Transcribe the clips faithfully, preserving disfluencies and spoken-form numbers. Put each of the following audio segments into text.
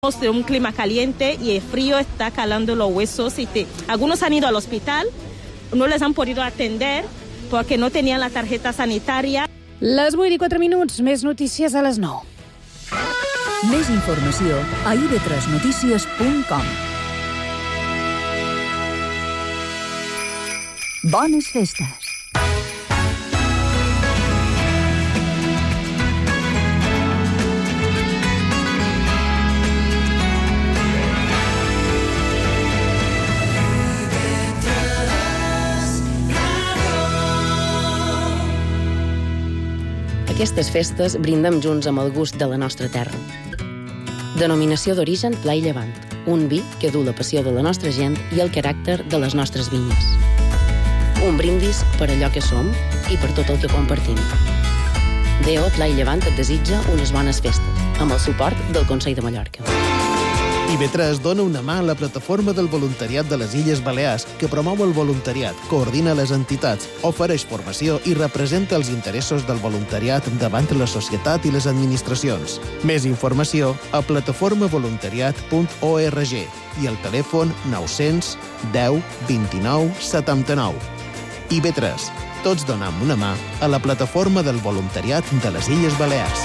de un clima caliente y el frío está calando los huesos. Y te... Algunos han ido al hospital, no les han podido atender porque no tenían la tarjeta sanitaria. Les vuit i quatre minuts, més notícies a les nou. Més informació a i be tres notícies punt com. Bones festes. Aquestes festes brindem junts amb el gust de la nostra terra. Denominació d'origen Pla i Llevant, un vi que du la passió de la nostra gent i el caràcter de les nostres vinyes. Un brindis per allò que som i per tot el que compartim. D O Pla i Llevant et desitja unes bones festes, amb el suport del Consell de Mallorca. i be tres dona una mà a la plataforma del voluntariat de les Illes Balears, que promou el voluntariat, coordina les entitats, ofereix formació i representa els interessos del voluntariat davant la societat i les administracions. Més informació a plataforma voluntariat punt org i al telèfon nou-cents deu vint-i-nou setanta-nou. i be tres. Tots donem una mà a la plataforma del voluntariat de les Illes Balears.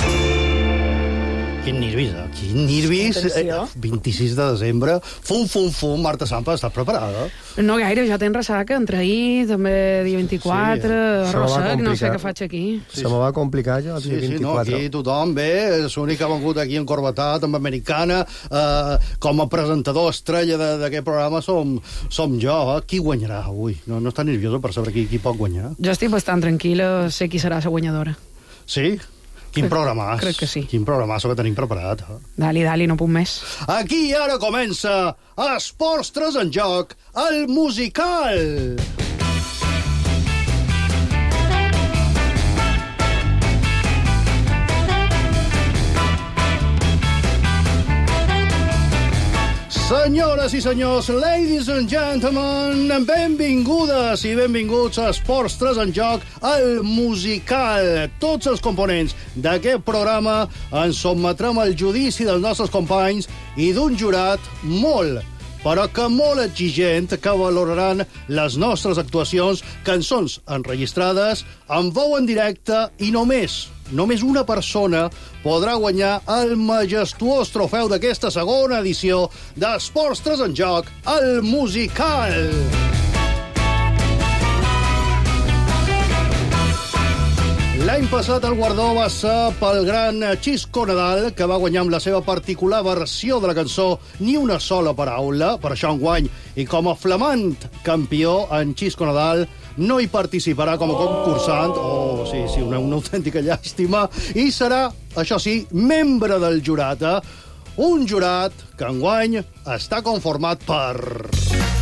Quin nervis, eh? Quin nervis. Eh, vint-i-sis de desembre. Fum, fum, fum. Marta Sampa, estàs preparada? No gaire, ja tens ressaca entre ahir, també dia vint-i-quatre, Sí, ressac, no sé què faig aquí. Sí, Se me va complicar ja el Sí, dia sí, no, vint-i-quatre. aquí tothom ve, és l'únic que ha vengut aquí encorbatat, amb americana, eh, com a presentador estrella d'aquest programa som, som jo. Eh? Qui guanyarà avui? No, no està nerviosa per saber qui, qui pot guanyar? Jo estic bastant tranquil·la, sé qui serà la guanyadora. Sí? Quin Crec- programàs. crec que sí. Quin programàs que tenim preparat. Eh? Dali, dali, no puc més. Aquí i ara comença Esports tres en joc, el musical. Senyores i senyors, ladies and gentlemen, benvingudes i benvinguts a Esports tres en joc, el musical. Tots els components d'aquest programa ens sotmetrem al judici dels nostres companys i d'un jurat molt, però que molt exigent, que valoraran les nostres actuacions, cançons enregistrades, en veu en directe i només, només una persona podrà guanyar el majestuós trofeu d'aquesta segona edició d'Esports tres en joc, el musical. L'any passat el guardó va ser pel gran Xisco Nadal, que va guanyar amb la seva particular versió de la cançó Ni una sola paraula. Per això enguany, i com a flamant campió, en Xisco Nadal no hi participarà com a concursant, oh, sí, sí, una, una autèntica llàstima, i serà, això sí, membre del jurat. Eh? Un jurat que enguany està conformat per...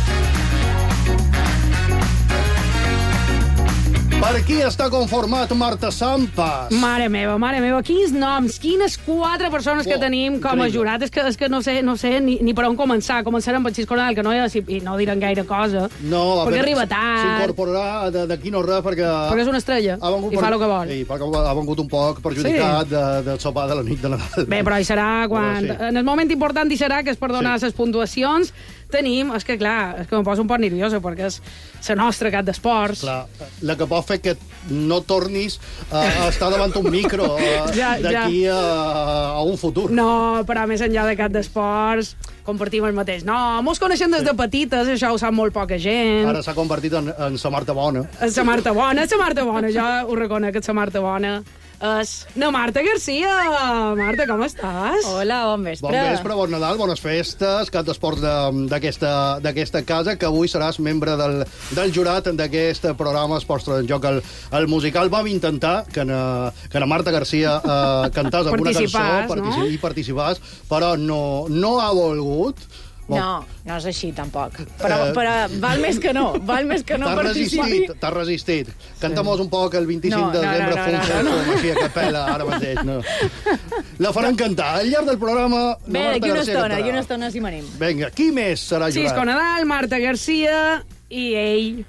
Per qui està conformat Marta Sampas? Mare meva, mare meva, quins noms, quines quatre persones Oh, que tenim com a increïble. jurat. És que, és que no sé, no sé ni, ni per on començar. Començarem per Xisco Nadal, que no, hi- i no diran gaire cosa. No, a perquè veure, arriba tard, s'incorporarà de- d'aquí no res, perquè... perquè és una estrella ha vengut i fa el que vol. Sí, perquè ha vengut un poc perjudicat Sí. de, del sopar de la nit de Nadal. Bé, però hi serà quan... Però sí. En el moment important hi serà, que és per donar Sí. les puntuacions. Tenim, és que clar, és que em poso un poc nerviosa, perquè és la nostra cap d'esports. Clar, la que pot fer que no tornis a, a estar davant un micro eh, Ja, d'aquí a, a un futur. No, però més enllà de cap d'esports, compartim el mateix. No, mos coneixem des de petites, això ho sap molt poca gent. Ara s'ha convertit en, en sa Marta Bona. És la Marta Bona, és la Marta Bona, jo ho reconec, que és la Marta Bona. És la Marta Garcia. Marta, com estàs? Hola, bon vespre. Bon vespre, bon Nadal, bones festes, cap d'esports de- d'aquesta d'aquesta casa, que avui seràs membre del, del jurat d'aquest programa Esports tres en joc, el, el musical. Vam intentar que na, que na Marta Garcia eh, cantàs alguna cançó Participàs, partici- no? i participàs, però no, no ha volgut. Bon, No, no és així, tampoc. Però, Eh, però val més que no, val més que no T'has participi. resistit, t'has resistit. Canta-mos un poc el vint-i-cinc No, de no, no, desembre, no, fum, no, fum, no. fum, així a capella, ara mateix. No. La faran cantar. Al llarg del programa... la Bé, Marta d'aquí una Garcia estona, cantarà. d'aquí una estona s'hi manem. Vinga, qui més serà jurat? Xisco Nadal, Marta Garcia i ell. Oh,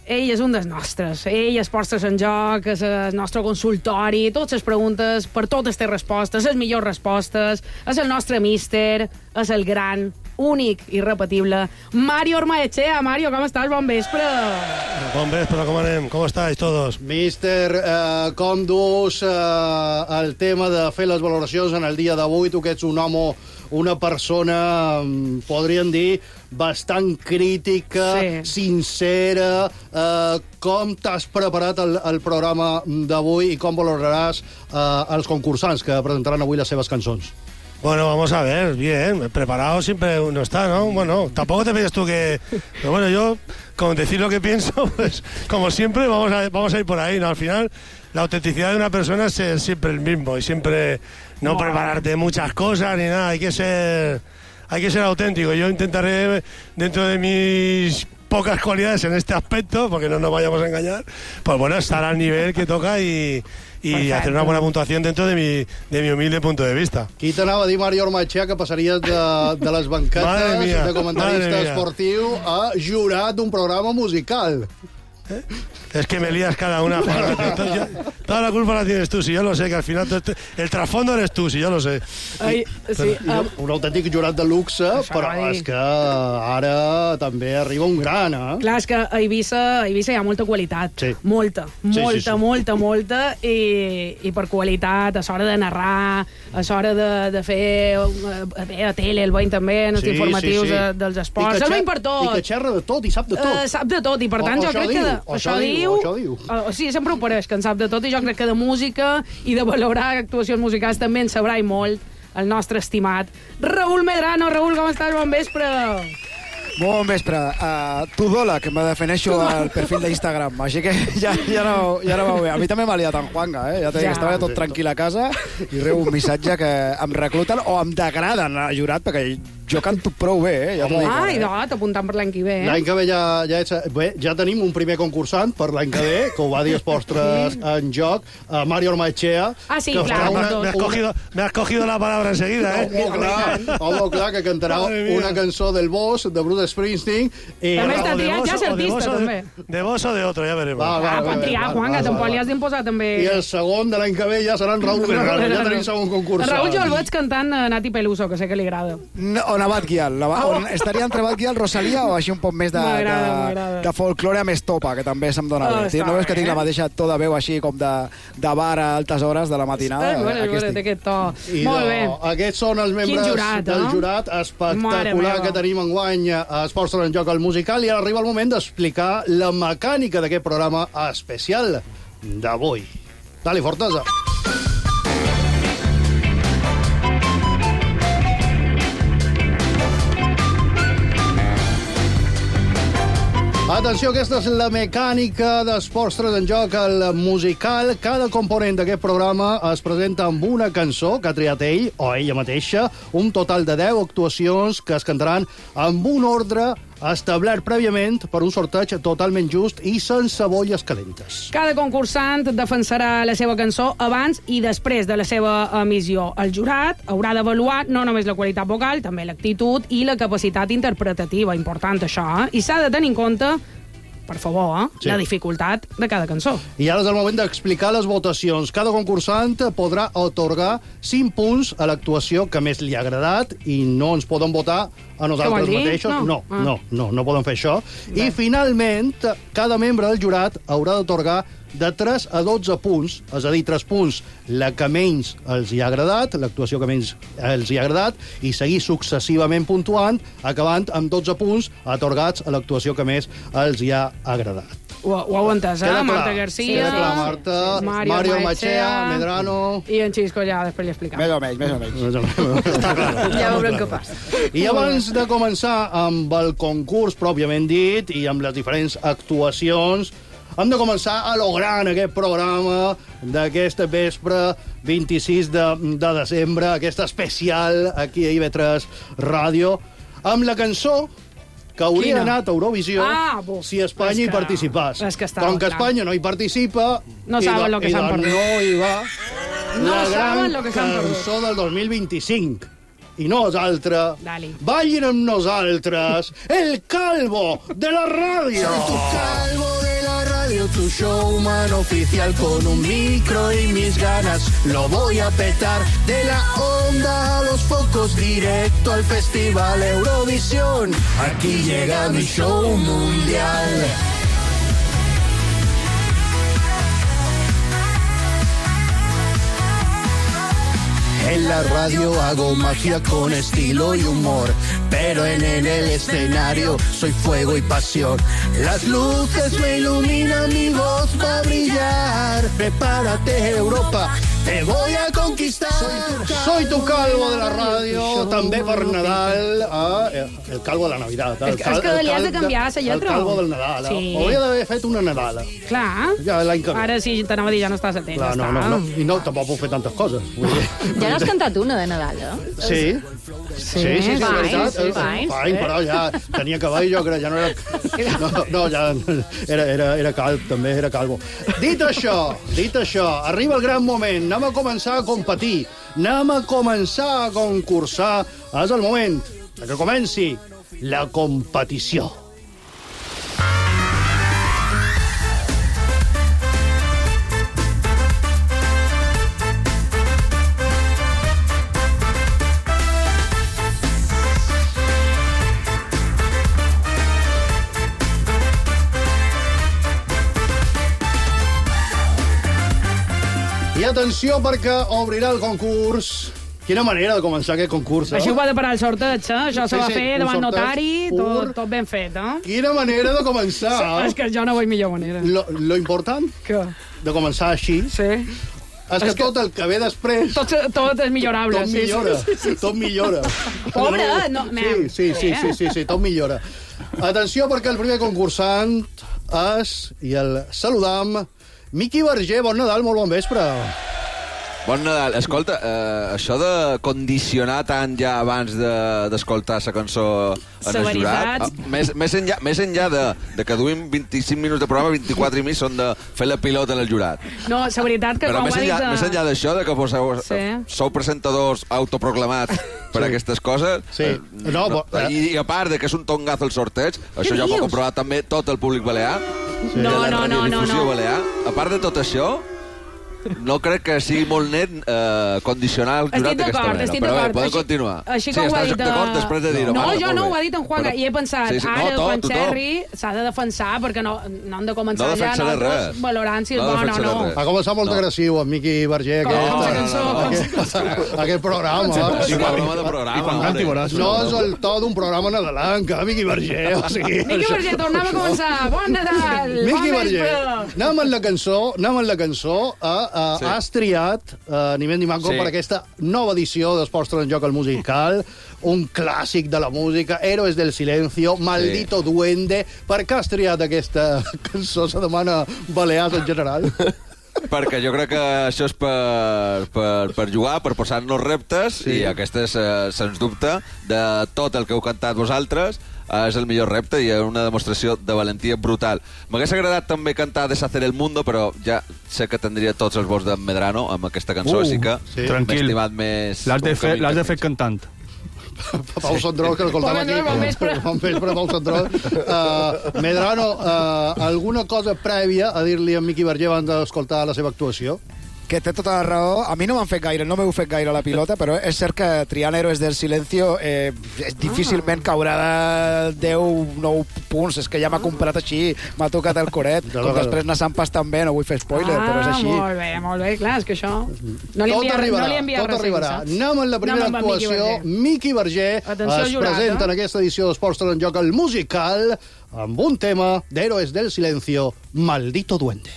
ell és un dels nostres. Ell es porta en joc, és el nostre consultori, totes les preguntes, per totes les respostes, les millors respostes, és el nostre míster, és el gran, únic i irrepetible Mario Ormaechea. Mario, com estàs? Bon vespre. Bon vespre, com anem? Com estáis todos? Míster, eh, com dus eh, el tema de fer les valoracions en el dia d'avui? Tu que ets un home, una persona, podríem dir, bastant crítica, sí. sincera. Eh, com t'has preparat el, el programa d'avui i com valoraràs eh, els concursants que presentaran avui les seves cançons? Bueno, vamos a ver, bien, preparado siempre uno está, ¿no? Bueno, tampoco te pides tú que... Pero bueno, yo, con decir lo que pienso, pues, como siempre, vamos a, vamos a ir por ahí, ¿no? Al final, la autenticidad de una persona es ser siempre el mismo y siempre no wow. prepararte muchas cosas ni nada, hay que ser... Hay que ser auténtico. Yo intentaré, dentro de mis pocas cualidades en este aspecto, porque no nos vayamos a engañar, pues bueno, estar al nivel que toca y... i Perfecte. hacer una buena puntuación dentro de mi, de mi humilde punto de vista. Qui t'anava a dir, Mario Ormaechea, que passaries de, de les banquetes mía, de comentarista esportiu a jurat d'un programa musical? ¿Eh? Es que me lías cada una. Toda, toda la culpa la tienes tú, si yo lo sé, que al final el trasfondo eres tú, si yo lo sé. Ai, sí, però, um, un autèntic jurat de luxe, però és que ara també arriba un gran, eh? Clar, és que a Eivissa, a Eivissa hi ha molta qualitat. Sí. Molta, sí, molta, sí, sí. molta, molta, i, i per qualitat, a l'hora de narrar, a l'hora de, de fer bé, a tele, el veïn també, en els sí, informatius sí, sí. De, dels esports. El veïn per tot. I que xerra de tot i sap de tot. Uh, sap de tot, i per tant o, jo crec diu, que... De, o això diu, diu, això diu. Uh, sí, sempre ho pareix, que en sap de tot, i jo crec que de música i de valorar actuacions musicals també en sabrà i molt el nostre estimat Raúl Medrano. Raúl, com estàs? Bon vespre. Bon vespre. Uh, tu dola, que me defineixo al perfil d'Instagram, així que ja, ja, no, ja no va bé. A mi també m'ha liat en Juanga, eh? Ja t'he dit que estava tot tranquil a casa i rebo un missatge que em recluten o em degraden a jurat, perquè jo canto prou bé, eh? Ja dic, ah, i de t'apuntant per l'any que ve, eh? L'any que ve ja, ja, ets, bé, ja tenim un primer concursant per l'any que ve, que ho va dir Esports en joc, uh, Mario Ormaechea. Ah, sí, clar. Una, me, has cogido, me has cogido la palabra enseguida, eh? Home, clar, home, clar, que cantarà una cançó del Boss, de Bruce Springsteen. I... També està triat ja artista, també. De vos o de otro, ja veremos. Va, va, ah, pot triar, Juan, que tampoc li has d'imposar, també. I el segon de l'any que ve ja serà en Raúl Medrano. Ja tenim segon concursant. Raúl jo el veig cantant Nati Peluso, que sé que li agrada. No, o Navat Guial. On estaria entre Bat Guial, Rosalia o així un poc més de, de, de folklore amb estopa, que també se'm dona oh, bé. No veus que tinc la mateixa to de veu així com de, de bar a altes hores de la matinada? Eh, bueno, bueno, aquest to. I Molt no, bé. Aquests són els membres jurat, del no? jurat espectacular que tenim enguany a Esports en Joc al musical, i ara arriba el moment d'explicar la mecànica d'aquest programa especial d'avui. Dale, Fortesa. Atenció, aquesta és la mecànica d'Esports tres en Joc, el musical. Cada component d'aquest programa es presenta amb una cançó que ha triat ell o ella mateixa, un total de deu actuacions que es cantaran amb un ordre establert prèviament per un sorteig totalment just i sense bolles calentes. Cada concursant defensarà la seva cançó abans i després de la seva emissió. El jurat haurà d'avaluar no només la qualitat vocal, també l'actitud i la capacitat interpretativa. Important, això, eh? I s'ha de tenir en compte, per favor, eh? Sí. La dificultat de cada cançó. I ara és el moment d'explicar les votacions. Cada concursant podrà atorgar cinc punts a l'actuació que més li ha agradat i no ens poden votar a nosaltres mateixos. No, no, ah. no, no, no poden fer això. Bé. I, finalment, cada membre del jurat haurà d'atorgar de tres a dotze punts, és a dir, tres punts la que menys els hi ha agradat, l'actuació que menys els hi ha agradat, i seguir successivament puntuant, acabant amb dotze punts atorgats a l'actuació que més els hi ha agradat. Ho, ho heu entès, eh? Marta García, Queda clar, Marta, Mario, Mario Ormaechea, Medrano... I en Xisco ja després li explicarà. Més o menys, més o menys. Ja veurem què passa. I abans de començar amb el concurs pròpiament dit i amb les diferents actuacions, hem de començar a lo gran aquest programa d'aquest vespre vint-i-sis de, de desembre, aquest especial aquí a I V tres Ràdio, amb la cançó que hauria anat a Eurovisió ah, si Espanya hi participés. Que Com que Espanya no hi participa, no saben lo que s'han perdut. No hi va no la gran lo que cançó del dos mil vint-i-cinc. I nosaltres, Dali. ballin amb nosaltres el calvo de la ràdio. Soy tu calvo de tu showman oficial con un micro y mis ganas. Lo voy a petar de la onda a los focos directo al Festival Eurovisión. Aquí llega mi show mundial. En la radio hago magia con estilo y humor, pero en el escenario soy fuego y pasión. Las luces me iluminan, mi voz va a brillar. Prepárate, Europa, te voy a conquistar. Soy tu calvo de la ràdio, també per Nadal. Ah, el calvo de la Navidad. El, cal, és que li has de canviar la lletra. El calvo del Nadal. Sí. Hauria d'haver fet una Nadala. Clar. Ja l'any que ve. Ara sí, t'anava a dir, ja no estàs atent. Clar, no, no, no. I no, tampoc puc fer tantes coses. Ja n'has cantat una de Nadal, eh? Sí. Sí, sí, sí, Fine, veritat. sí, fine. Fine, però ja tenia cabell, jo crec, ja no era... No, no ja era, era, era calb, també era calvo. Dit això, dit això, arriba el gran moment, anem a començar a competir, anem a començar a concursar. És el moment que comenci la competició. I atenció, perquè obrirà el concurs. Quina manera de començar aquest concurs, eh? Així ho va de parar el sorteig, eh? Això se Sí, va sí, fer un davant sorteig notari, pur. tot, tot ben fet, eh? Quina manera de començar. És que jo no veig millor manera. Lo, lo important Que? de començar així Sí. és que, tot el que ve després... Tot, tot és millorable. Tot sí, millora, sí, sí, sí. tot millora. Pobre, no, mem. Sí, sí, sí, sí, sí, sí, tot millora. Atenció, perquè el primer concursant és, i el saludam, Miqui Verger. Bon Nadal, molt bon vespre. Bon Nadal. Escolta, eh, això de condicionar tant ja abans d'escoltar de, la cançó en el jurat, eh, més, més enllà, més enllà de, de que duim vint-i-cinc minuts de programa, vint-i-quatre i mig són de fer la pilota en el jurat. No, la veritat que Però quan més ho ha enllà, dit... més enllà d'això, de que poseu, Sí. sou presentadors autoproclamats per Sí. aquestes coses, Sí. eh, No, no, però- i, i a part de que és un tongazo el sorteig, això ja ho dius? pot comprovar també tot el públic balear, No, de la no, no, no, radiodifusió no. balear. A part de tot això, no crec que sigui molt net eh, condicionar el jurat Estic d'aquesta d'acord, manera. estic Però bé, d'acord. podem Així- continuar. Així sí, com ho ha estàs dit... d'acord eh, després de dir-ho. No, Vale, jo molt no bé. ho ha dit en Juanga, Però- i he pensat, Sí, sí, no, ara, to- quan tothom. xerri, s'ha de defensar, perquè no, no hem de començar No ja defensaré nosaltres res. valorant si és No bo o defensaré no. res. Ha començat molt No. agressiu, en Miqui Verger, Com aquest, la eh, cançó, com aquest, aquest programa. Sí, programa de programa. I quan hombre. canti veuràs. No és el to d'un programa nadalenc, eh, Miqui Verger. O sigui, Miqui Verger, tornem a començar. Bon Nadal! Miqui bon Verger, vespre. anem amb la cançó, anem amb la cançó. Eh, eh, Sí. Has triat, eh, ni més ni manco, Sí. per aquesta nova edició d'Esports en Joc al Musical, un clàssic de la música, Héroes del Silencio, Maldito sí. Duende. Per què has triat aquesta cançó? Se demana Balears en general. Perquè jo crec que això és per, per, per jugar, per posar-nos reptes, Sí. i aquesta és, eh, sens dubte, de tot el que heu cantat vosaltres, eh, és el millor repte i és una demostració de valentia brutal. M'hagués agradat també cantar Deshacer el Mundo, però ja sé que tindria tots els vots d'en Medrano amb aquesta cançó, Uh, així que sí. m'he Tranquil. estimat més... L'has de, un fer, camí l'has de que fer mig. cantant. Pau Sandró, que l'escoltam Bon aquí. vespre, bon vespre. Bon vespre, Pau Sandró. Uh, Medrano, uh, alguna cosa prèvia a dir-li a Miqui Verger abans d'escoltar la seva actuació? Que té tota la raó. A mi no m'han fet gaire, no m'heu fet gaire la pilota, però és cert que triant Héroes del Silencio eh, difícilment caurà de deu nou punts. És que ja m'ha comprat així, m'ha tocat el coret. Com després anar Sampas també, no vull fer spoiler, ah, però és així. molt bé, molt bé. Clar, és que això... No li Tot envia, arribarà, no li envia tot res, arribarà. saps? Anem amb la primera Anem amb Miqui actuació. Verger. Miqui Verger Atenció, es jurat, presenta eh? en aquesta edició d'Esports en Joc al Musical amb un tema d'Héroes del Silencio, Maldito Duende.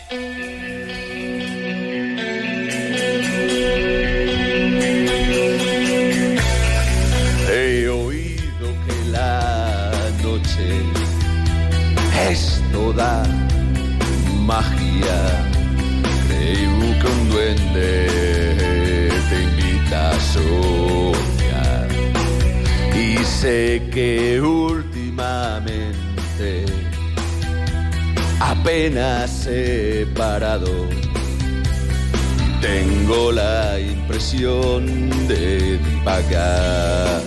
He oído que la noche es toda magia. Creo que un duende te invita a soñar. Y sé que últimamente apenas he parado. Tengo la impresión de divagar.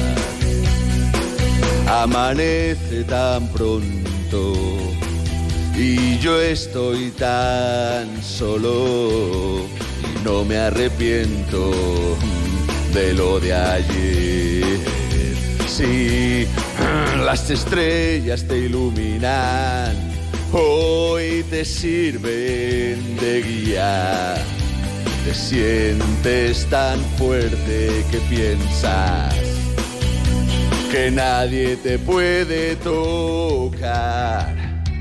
Amanece tan pronto y yo estoy tan solo y no me arrepiento de lo de ayer. Si las estrellas te iluminan, hoy te sirven de guía. Te sientes tan fuerte que piensas que nadie te puede tocar.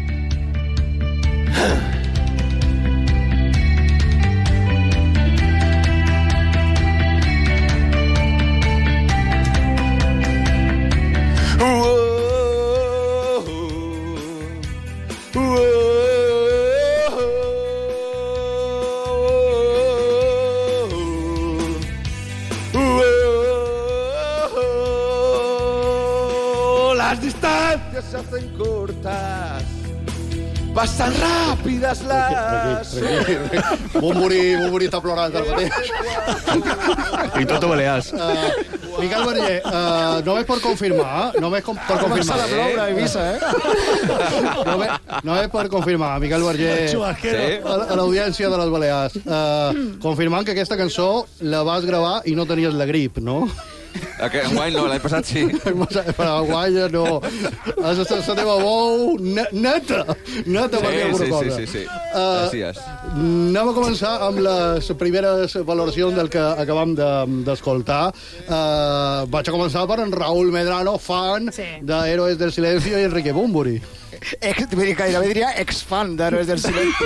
Las distancias se hacen cortas, pasan ràpides les... Bumburi, Bumburi està plorant al mateix. I tot a Balears. Uh, Miquel Verger, uh, només per confirmar, només com, per confirmar. Va a ploure a Eivissa, eh? Només, només per confirmar, Miquel Verger, Sí. a, a l'audiència de les Balears, uh, confirmant que aquesta cançó la vas gravar i no tenies la grip, no? Aquest, enguany no, l'any passat sí. Però enguany no. És la teva veu neta, neta per dir alguna sí, cosa. sí, sí, sí. Uh, Gràcies. Anem a començar amb les primeres valoracions del que acabam d'escoltar. De, uh, vaig a començar per en Raúl Medrano, fan sí. d'Héroes del Silencio i Enrique Bumburi. Ex, gairebé diria ex-fan d'Héroes del Silencio.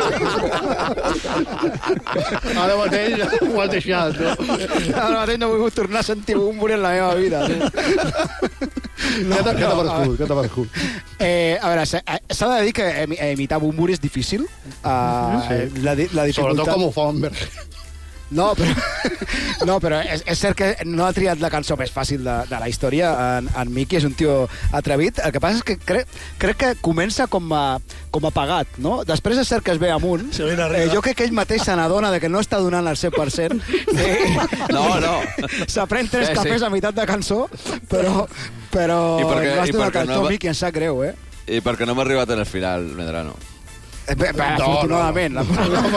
Ara mateix ho has deixat, no? Ara mateix no he volgut tornar a sentir Bumburi en la meva vida. No, què t'ha paregut? Què t'ha paregut? Eh, a veure, s'ha de dir que imitar Bumburi és difícil. Uh, sí. la, la dificultat... Sobretot com ho fa en Berger. No, però, no, però és, és cert que no ha triat la cançó més fàcil de, de la història. En, en Miki és un tio atrevit. El que passa és que crec, crec que comença com a, com apagat, no? Després és cert que es ve amunt. Eh, jo crec que ell mateix se n'adona de que no està donant el cent per cent. Eh, no, no. S'aprèn tres sí, cafès sí. a meitat de cançó, però, però I perquè, no has i donat perquè el no to, va... Miki, em sap greu, eh? I perquè no m'ha arribat en el final, Medrano. Eh, bé, bé, no, afortunadament. No,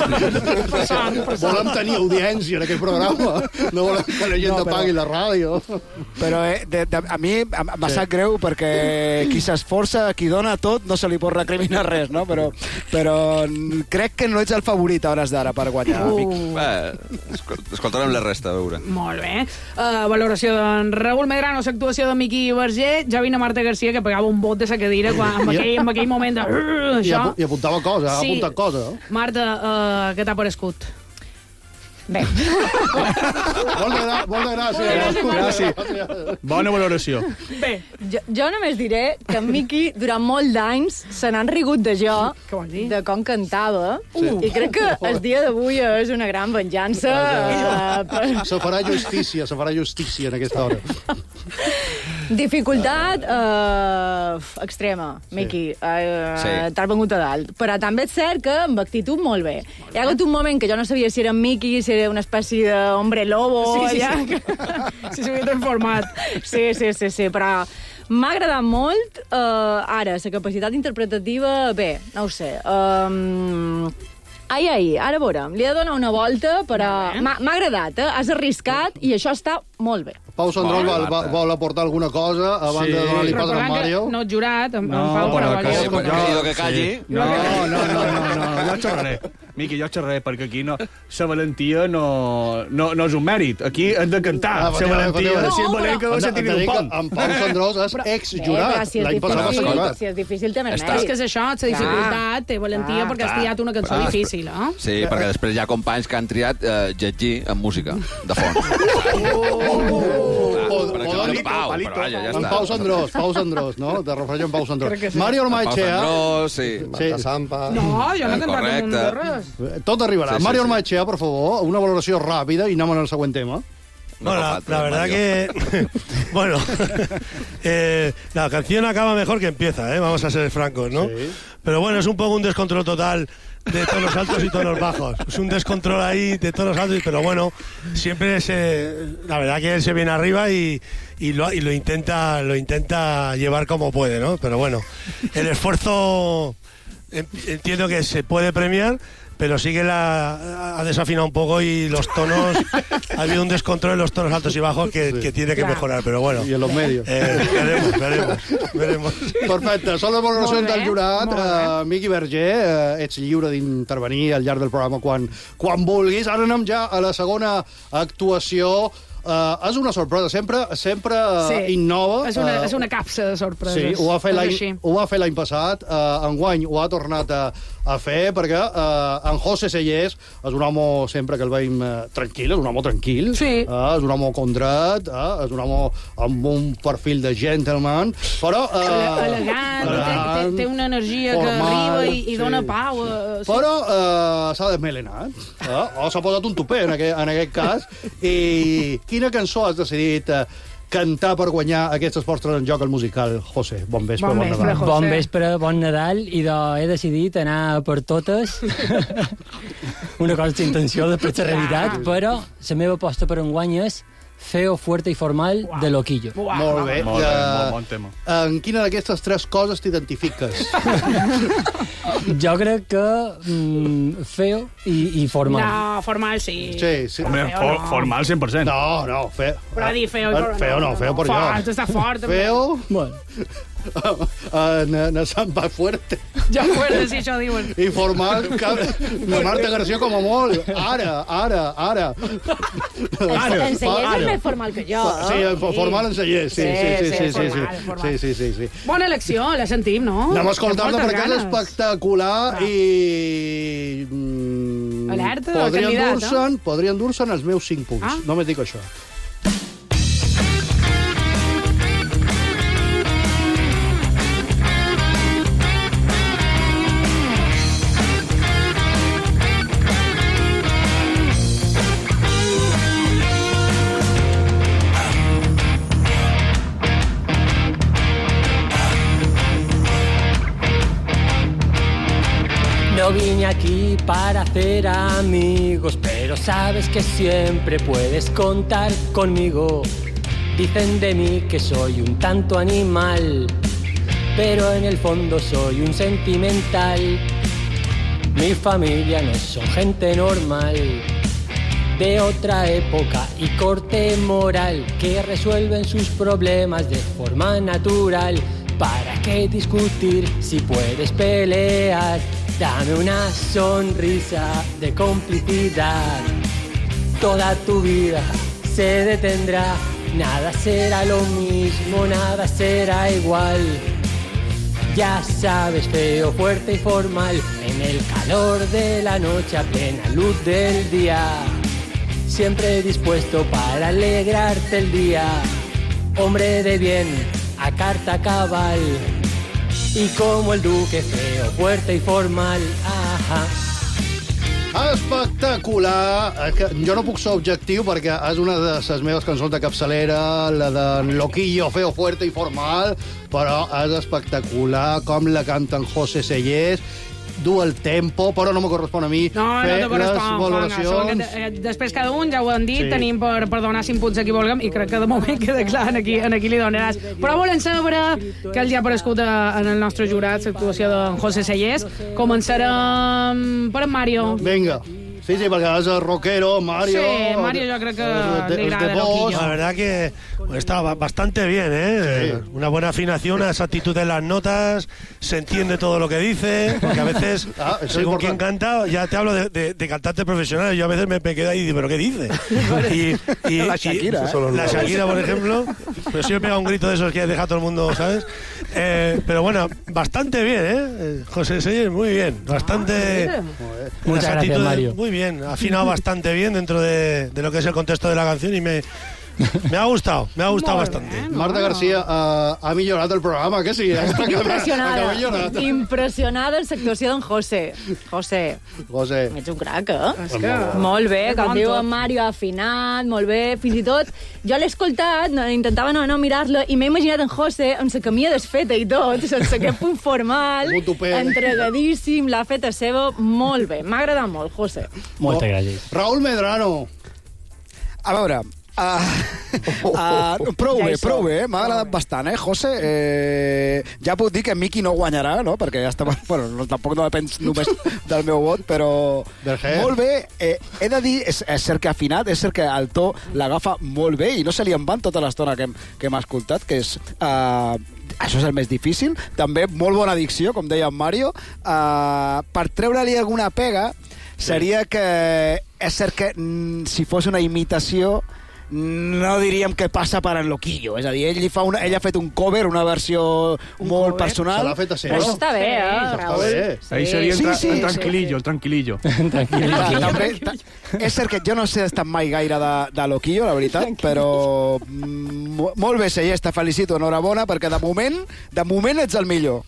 no. Volem tenir audiència en aquest programa. No volem que la gent no, apagui la ràdio. Però eh, de, de, a mi em sí. sap greu perquè qui s'esforça, qui dona tot, no se li pot recriminar res, no? Però, però crec que no ets el favorit a hores d'ara per guanyar, uh. amic. Bé, escoltarem la resta, a veure. Molt bé. Uh, valoració d'en Raúl Medrano, l'actuació de Miqui Verger, Javina Marta Garcia, que pegava un bot de sa cadira quan, en, aquell, en aquell moment de... Uh, I, ap I apuntava coses. Ha sí. apuntat cosa, no? Marta, uh, què t'ha parescut? Bé. Molt de, molt de gràcia. Gràcies. Bona valoració. Bé. Jo, jo només diré que en Miki, durant molt d'anys, se n'han rigut de jo, de com cantava, sí. i crec que el dia d'avui és una gran venjança. Uh, per... Se farà justícia, se farà justícia en aquesta hora. Dificultat uh, extrema, Miki. Sí. Uh, sí. T'has vengut a dalt. Però també és cert que amb actitud molt bé. Hi ha hagut un moment que jo no sabia si era en Miki, si era una espècie d'hombre lobo. Sí, sí, ja. sí. Si s'havia transformat. Sí, sí, sí, sí, però m'ha agradat molt. Uh, ara, la capacitat interpretativa, bé, no ho sé. Um, Ai, ai, ara veurem. Li he de donar una volta, però m'ha agradat, eh? Has arriscat i això està molt bé. Pau Sandrol vol, vol aportar alguna cosa abans sí. de donar-li pas a Mario? No ets jurat, en, no, en Pau, però... però que, jo, que, jo que calli. Sí. No, no, no, no, no, jo xerraré. Miqui, jo xerraré, perquè aquí no, la valentia no, no, no és un mèrit. Aquí hem de cantar. La ah, valentia de ser valent que no se tiri d'un pont. En Pau Sandrós és exjurat. Si és difícil, té més mèrit. És que és això, la dificultat, té valentia, perquè has triat una cançó difícil, eh? Sí, perquè després hi ha companys que han triat llegir amb música, de fons. En Pau, però vaja, ja està. En Pau Sandrós, Pau Sandrós, no? De refreig en Pau Sandrós. Sí. Mario Ormaechea... Pau Sandrós, sí. Marta Sampa... No, jo no he cantat un de res. Tot arribarà. Sí, sí, Mario sí. Ormaechea, por favor, una valoración rápida y anem al següent tema. No, no la, la verdad que... bueno, eh, la canción acaba mejor que empieza, ¿eh? Vamos a ser francos, ¿no? Sí. Pero bueno, es un poco un descontrol total de tonos altos y tonos bajos. Es un descontrol ahí de tonos altos, pero bueno, siempre se... La verdad que él se viene arriba y, y, lo, y lo intenta lo intenta llevar como puede, ¿no? Pero bueno, el esfuerzo... entiendo que se puede premiar, pero sí que la ha desafinado un poco y los tonos, ha habido un descontrol en los tonos altos y bajos que, sí. que tiene que mejorar, però bueno. I en los medios. Eh, veremos, veremos, veremos. Perfecte, són les valoracions del jurat. Uh, Miqui Verger, uh, ets lliure d'intervenir al llarg del programa quan, quan vulguis. Ara anem ja a la segona actuació. Uh, és una sorpresa, sempre, sempre uh, sí. innova. És una, uh, és una capsa de sorpreses. Sí, ho va fer l'any ho va fer l'any passat, uh, enguany ho ha tornat a, a fer, perquè uh, en José Sellés és un home sempre que el veiem uh, tranquil, és un home tranquil, sí. uh, és un home condret, uh, és un home amb un perfil de gentleman, però... Uh, elegant, elegant té, té una energia formal, que arriba i, i sí. dona pau. Uh, sí. Però uh, s'ha desmelenat, uh, o s'ha posat un tupé en aquest, en aquest cas, i quina cançó has decidit uh, cantar per guanyar aquests Postres en Joc al musical, José? Bon vespre, bon, bon Nadal. José. Bon vespre, bon Nadal, i de, he decidit anar per totes. Una cosa és intenció, després la realitat, però la meva aposta per enguany és Feo, Fuerte i Formal wow. de Loquillo. Wow. Molt bé. Molt bé, molt bon tema. En quina d'aquestes tres coses t'identifiques? Jo crec que mm, Feo i, i Formal. No, Formal sí. Sí, sí. Home, for, no. Formal cent per cent. No, no, feo. Però dir Feo i Formal. Feo no, Feo per jo. Fort, està fort. Feo. Bueno. Uh, na se'n va fuerte. Ja fuerte, sí, això diuen. I Formal, de Marta García com a molt. Ara, ara, ara. ara en Sellers és més formal que jo. Sí, formal en Sellers, sí, sí, sí, sí, sí, sí, sí, sí, sí. Bona elecció, la sentim, no? Anem a escoltar-la perquè és espectacular i... Alerta, podrien candidat, dur-se'n, podrien dur-se'n els meus cinc punts. Ah. Només dic això. No vine aquí para hacer amigos, pero sabes que siempre puedes contar conmigo. Dicen de mí que soy un tanto animal, pero en el fondo soy un sentimental. Mi familia no son gente normal, de otra época y corte moral, que resuelven sus problemas de forma natural. ¿Para qué discutir si puedes pelear? Dame una sonrisa de complicidad. Toda tu vida se detendrá. Nada será lo mismo, nada será igual. Ya sabes, feo, fuerte y formal, en el calor de la noche a plena luz del día, siempre dispuesto para alegrarte el día. Hombre de bien, a carta cabal, y como el duque, feo, fuerte y formal. Ajá. Espectacular. Jo no puc ser objectiu perquè és una de les meves cançons de capçalera, la de Loquillo, Feo, Fuerte i Formal, però és espectacular com la canten José Sellés. Du el tempo, però no me correspon a mi no, fer no les valoracions. Que, després cada un, ja ho hem dit, sí. tenim per, per donar cinc punts a qui vulguem, i crec que de moment queda clar en aquí, en aquí li donaràs. Però volen saber que els ja ha aparegut en el nostre jurat l'actuació d'en José Sellés. Començarem per en Mario. Vinga. Sí, sí, perquè és rockero, Mario. Sí, Mario yo creo que le agrada Loquillo. La verdad que está bastante bien, ¿eh? Sí. Una buena afinación, esa actitud en las notas, se entiende todo lo que dice, porque a veces, ah, según quien canta, ya te hablo de, de, de cantantes profesionales, yo a veces me, me quedo ahí y digo, ¿pero qué dice? Y, y, la Shakira, y, ¿eh? La Shakira, por ejemplo, pero si me pega un grito de esos que deja a todo el mundo, ¿sabes? Eh, pero bueno, bastante bien, ¿eh? José Sellés, muy bien, bastante... Ah, muchas gracias, Mario. Muy bien. Bien, ha afinado bastante bien dentro de, de lo que es el contexto de la canción y me, me ha gustado, me ha gustado molt bastante. Bé, Marta García uh, ha millorat el programa, que sí? Impressionada, impressionada en l'actuació d'en José. José, José. ets un crac, eh? És que... Molt bé, com diu en Mario, afinat, molt bé, fins i tot jo l'he escoltat, intentava no, no mirar-la, i m'he imaginat en José amb la camisa desfeta i tot, sense aquest punt formal, entregadíssim, l'ha feta seva, molt bé, m'ha agradat molt, José. Moltes gràcies. Raúl Medrano. A veure, Uh, uh, prou bé, prou bé, m'ha agradat bastant, eh, José? Eh, ja puc dir que Miki no guanyarà, no?, perquè ja està... Bueno, no, tampoc no depèn només del meu vot, però... Molt bé. Eh, he de dir, és, és cert que ha afinat, és cert que el to l'agafa molt bé i no se li en van tota l'estona que, que hem escoltat, que és... Uh, això és el més difícil. També molt bona dicció, com deia en Mario. Uh, per treure-li alguna pega seria que... És cert que mm, si fos una imitació no diríem que passa per en Loquillo. És a dir, ell, li fa una, ell ha fet un cover, una versió un molt cover? personal. Se l'ha fet a ser. Però això està bé, eh, Raül? Sí. Ahí seria el, tra sí, sí, el tranquilillo, sí. el tranquilillo. tranquilillo. També, ta, és cert que jo no sé estar mai gaire de, de Loquillo, la veritat, però mm, molt bé, Sellers, te felicito, enhorabona, perquè de moment, de moment ets el millor.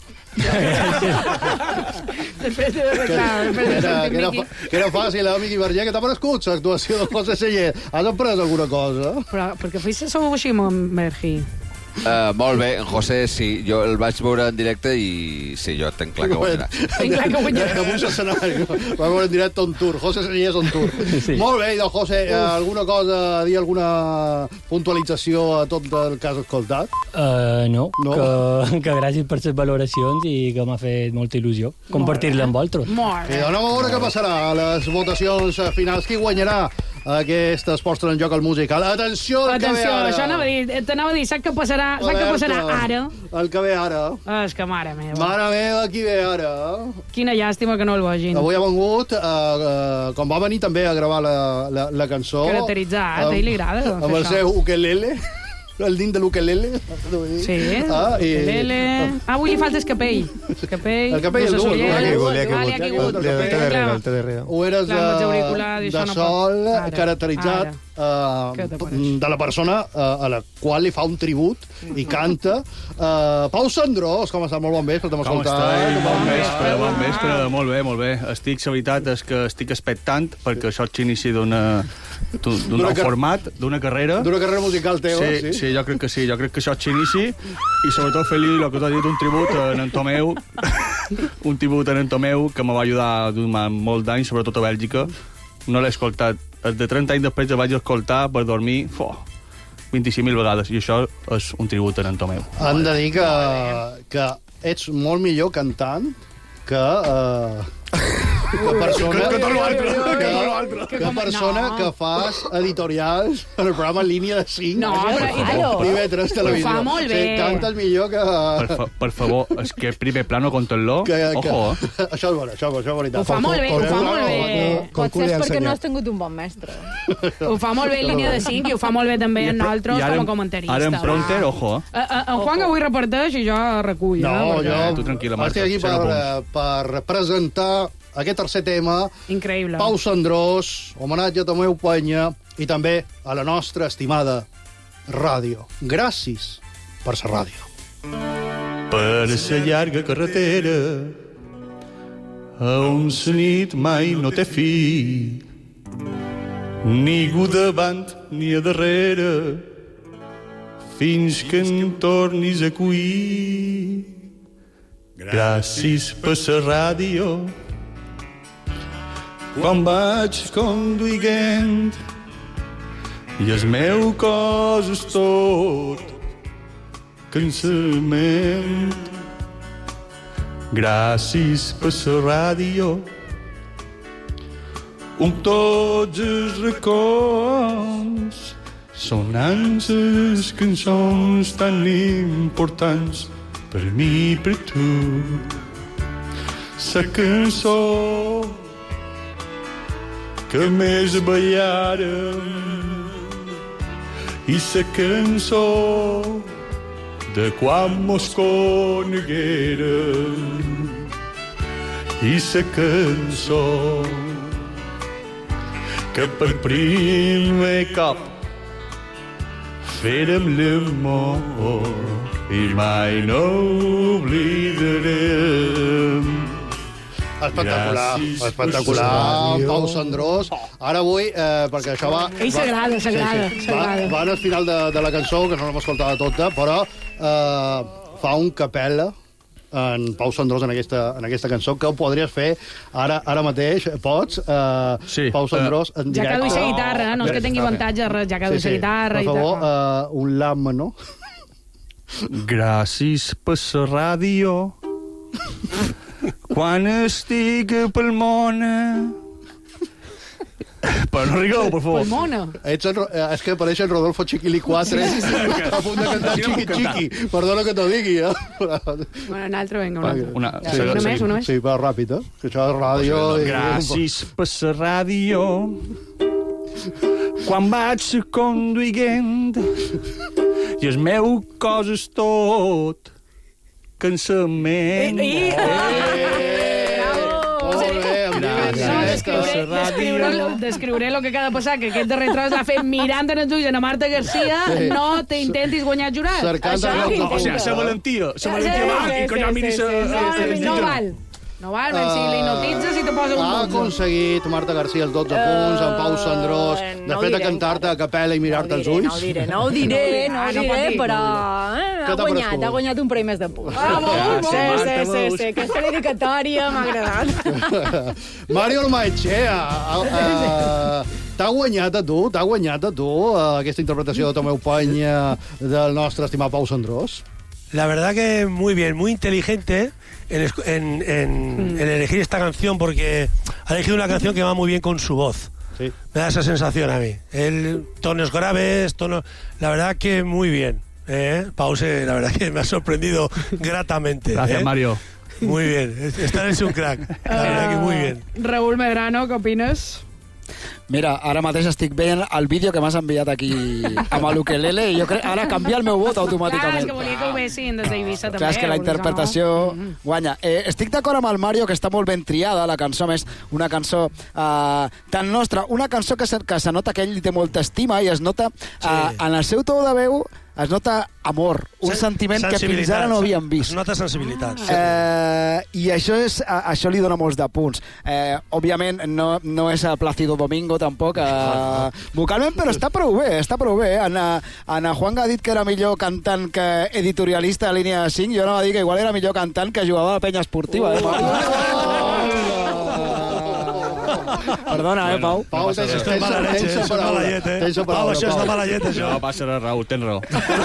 Després de reclamar, que, era, que, era, que era fàcil, eh, Miqui Verger, que t'ha parescut l'actuació de José Seller. Has après alguna cosa? Però perquè fes la així amb Mergi. Uh, molt bé, en José, sí, jo el vaig veure en directe i sí, jo tenc clar que guanyarà. Tenc clar que guanyarà. Com un escenari, va veure en directe un tour. José Seller és un tour. Sí. Molt bé, doncs, José, Uf. alguna cosa, dir alguna puntualització a tot el que has escoltat? Uh, no, no? Que, que gràcies per les valoracions i que m'ha fet molta il·lusió compartir-la amb vosaltres. Molt bé. I anem a veure què passarà a les votacions finals. Qui guanyarà aquest Esports en Joc al musical? Atenció, el Atenció, que ve ara. Això anava a dir, t'anava a dir, saps què passarà, saps què passarà ara? El que ve ara. És que mare meva. Mare meva, qui ve ara? Quina llàstima que no el vegin. Avui ha vengut, uh, uh, com va venir també a gravar la, la, la cançó... Caracteritzat, a ell li agrada. Amb el seu ukelele. El din de l'ukelele. Sí, ah, i... ukelele... Ah, avui li falta el capell. El capell... El capell el dur. Li ha caigut, li ha caigut. El té darrere, el té darrere. Ho eres de, de sol, caracteritzat uh, de la persona uh, a la qual li fa un tribut i canta. Uh, Pau Sandrós, com està? Molt bon vespre, t'hem escoltat. Com estàs? Bon vespre, bon vespre. Molt bé, molt bé. Estic, la veritat és que estic expectant perquè això és l'inici d'una d'un nou format, d'una carrera. D'una carrera musical teva, sí? Sí, sí, jo crec que sí. Jo crec que això és l'inici i sobretot fer-li el que t'ha dit, un tribut a en Tomeu, un tribut a en Tomeu que me va ajudar durant molts d'anys, sobretot a Bèlgica. No l'he escoltat. De trenta anys després el vaig escoltar per dormir fo, vint-i-cinc mil vegades i això és un tribut a en Tomeu. Han de dir que, que ets molt millor cantant que... Uh... que persona que, que, que, que, que persona no. que fas editorials en el programa Línia de cinc no, però, primer tres televisió. Ho fa molt bé. Sí, cantes millor que... Per, fa, per favor, és que primer plano contra-lo. Ojo. Això és bona, això, això és veritat. Ho fa molt bé, ho fa molt bé. Potser és perquè no has tingut un bon mestre. Ho fa molt bé Línia de cinc i ho fa molt bé també en nosaltres com a comentarista. Ara en Pronter, ojo. En Juan avui reparteix i jo recull. No, jo tu tranquil·la, Marta. Estic aquí per, per presentar aquest tercer tema. Increïble. Pau Sandrós, homenatge a Tomeu Penya i també a la nostra estimada ràdio. Gràcies per la ràdio. Per la llarga carretera on la nit mai no té fi, ningú davant ni a darrere fins que en tornis a cuir. Gràcies per la ràdio quan vaig conduint i el meu cos és tot cansament. Gràcies per la ràdio on tots els racons sonant les cançons tan importants per mi i per tu. La cançó que més ballàrem i la cançó de quan mos coneguérem i la cançó que per primer cop fèrem l'amor i mai no oblidarem. Espectacular, espectacular, Pau Sandrós. Ara vull, eh, perquè això va... Ell s'agrada, s'agrada, s'agrada. Va al final de, de la cançó, que no l'hem escoltat tota, però eh, fa un capella en Pau Sandrós en aquesta, en aquesta cançó, que ho podries fer ara ara mateix, pots, uh, sí, Pau Sandrós, en directe. Ja que duix la guitarra, no és que tingui avantatge, ja que duix la guitarra. Per favor, uh, un lama, no? Gràcies per la ràdio. Quan estic pel món... Però no rigueu, per favor. Pulmona. Ets el, és que apareix el Rodolfo Chiquili quatre sí, sí, sí. a punt de cantar Chiqui Chiqui. Perdona que t'ho digui, eh? Bueno, un altre, vinga, un altre. Una, ja, sí, una més, una més. Sí, però ràpid, eh? Que això és ràdio... I... Gràcies per la ràdio. Quan vaig conduint i el meu cos és tot cansament. Eh, eh, Descriuré el que acaba de passar, que aquest darrer tros l'ha fet mirant en els ulls a Marta Garcia, sí. No t'intentis guanyar el jurat. Cercant Això, no, o sigui, la valentia, la valentia va, i que ja miris... No val. No val, uh, si l'hipnotitzes i te posa un ha dotze. aconseguit Marta Garcia els dotze punts, en Pau Sandrós, uh, no després de cantar-te a capella i mirar-te els ulls. No ho diré, no ho diré, no ho diré, però ha guanyat, ha guanyat un premi més de punts. Ah, molt, sí, sí, sí, sí, aquesta dedicatòria m'ha agradat. Mario Ormaechea, t'ha guanyat a tu, t'ha guanyat a tu aquesta interpretació de Tomeu Pany del nostre estimat Pau Sandrós? La verdad que muy bien, muy inteligente en, en, en, en elegir esta canción, porque ha elegido una canción que va muy bien con su voz. Sí. Me da esa sensación a mí. El, tonos graves, tonos... La verdad que muy bien. ¿eh? Pause, la verdad que me ha sorprendido gratamente. Gracias, ¿eh? Mario. Muy bien. Estar en un crack. La verdad que muy bien. Raúl Medrano, ¿qué opinas? Mira, ara mateix estic veient el vídeo que m'has enviat aquí amb l'ukelele i jo crec ara canviar el meu vot automàticament. Clar, és que volia que ho vessin des d'Eivissa també. Clar, és que la interpretació no? guanya. Eh, estic d'acord amb el Mario que està molt ben triada, la cançó més, una cançó eh, tan nostra, una cançó que se, que se nota que ell li té molta estima i es nota eh, sí. en el seu to de veu es nota amor, un Sen sentiment que fins ara no havíem vist. Es nota sensibilitat. Eh, I això és a, això li dona molts de punts. Eh, òbviament no, no és a Plácido Domingo tampoc, eh, vocalment, però està prou bé, està prou bé. Ana, Ana Juanga ha dit que era millor cantant que editorialista a línia cinc, jo no va dir que igual era millor cantant que jugava a la penya esportiva. Eh, Perdona, eh, Pau? Pau, tens Esto es mala leche, eso es mala llet, eh? Pau, això és de mala llet, això. No, passa res, Raúl, tens raó.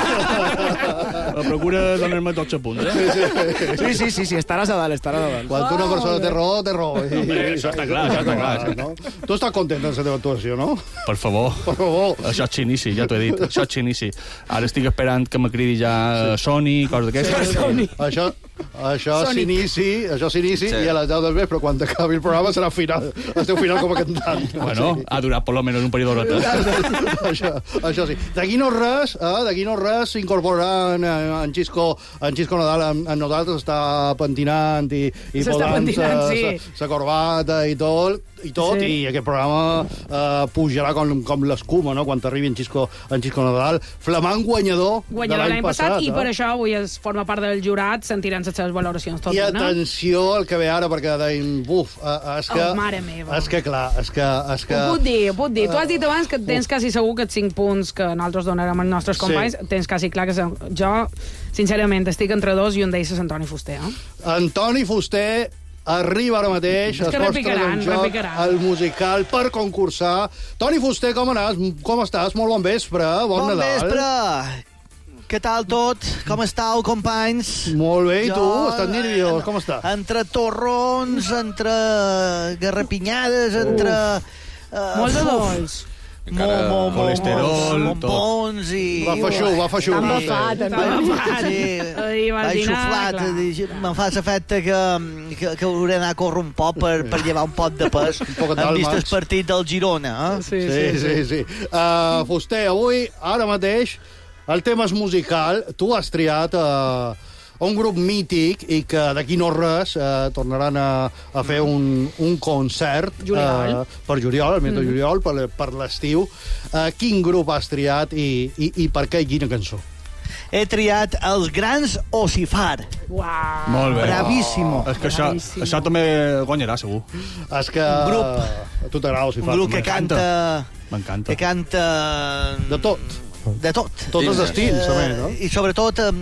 Procura donar-me dotze punts, eh? Sí, sí, sí, sí, estaràs a dalt, estaràs a dalt. Quan una persona té raó, té raó. Hombre, això està clar, això està clar. No? Tu estàs content amb la teva actuació, no? Per favor. Per favor. Això és xinici, ja t'ho he dit. Això és xinici. Ara estic esperant que me cridi ja Sony, coses d'aquestes. Això... Això s'inici, això s'inici sí. i a les deu del vespre, quan acabi el programa, serà final, el teu final com a cantant. Bueno, sí. Ha durat per lo menos un període d'hores. això, això sí. D'aquí no res, eh, d'aquí no res, s'incorporarà en, en, Xisco, en Xisco Nadal, en, en nosaltres, està pentinant i, i podant sa sí. corbata i tot, i tot sí. i aquest programa eh, pujarà com, com l'escuma, no?, quan arribi en Xisco, en Xisco Nadal. Flamant guanyador, guanyador de l'any passat. passat i eh? per això avui es forma part del jurat, sentiran les seves valoracions totes, I atenció no? al que ve ara, perquè deim, buf, és que... Oh, mare meva. És que, clar, és que... És que ho puc dir, ho puc dir. Tu has dit abans que tens quasi segur que els cinc punts que nosaltres donarem als nostres companys, sí. tens quasi clar que jo, sincerament, estic entre dos i un d'ells és Antoni Fuster. Eh? Antoni Fuster arriba ara mateix es repicaran, joc, el musical per concursar. Toni Fuster, com anàs? Com estàs? Molt bon vespre, bon, bon Nadal. Bon vespre! Què tal tot? Com estàu, companys? Molt bé, i tu? Estàs nerviós? Com estàs? Entre torrons, entre garrapinyades, entre... Uh, molt de dolç. Molt, molt, colesterol, bombons i... Va feixu, va feixu. Tan bafat, tan Sí, vaig xuflat. Me'n fa l'efecte que, que, que hauré d'anar a córrer un poc per, per llevar un pot de pes. Hem vist el partit del Girona, eh? Sí, sí, sí. sí, sí. Uh, Fuster, avui, ara mateix, el tema és musical. Tu has triat uh, un grup mític i que d'aquí no res uh, tornaran a, a fer un, un concert juliol. Uh, per juliol, el mes de juliol, per, per l'estiu. Uh, quin grup has triat i, i, i per què i quina cançó? He triat els Grans Ossifar. Uau! Molt bé. Bravíssimo. És que això, això també guanyarà, segur. És que... Un grup. A tu t'agrada Ossifar. Un grup que canta... M'encanta. Que canta... De tot. De tot. Tots els estils, a més, no? I sobretot,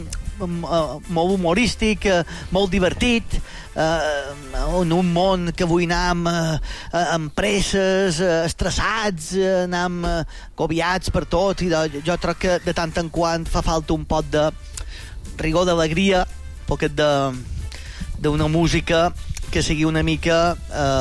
molt humorístic, molt divertit, en un món que avui anam amb presses, estressats, anam cobiats per tot, i jo crec que de tant en quant fa falta un pot de rigor, d'alegria, un poquet d'una música que sigui una mica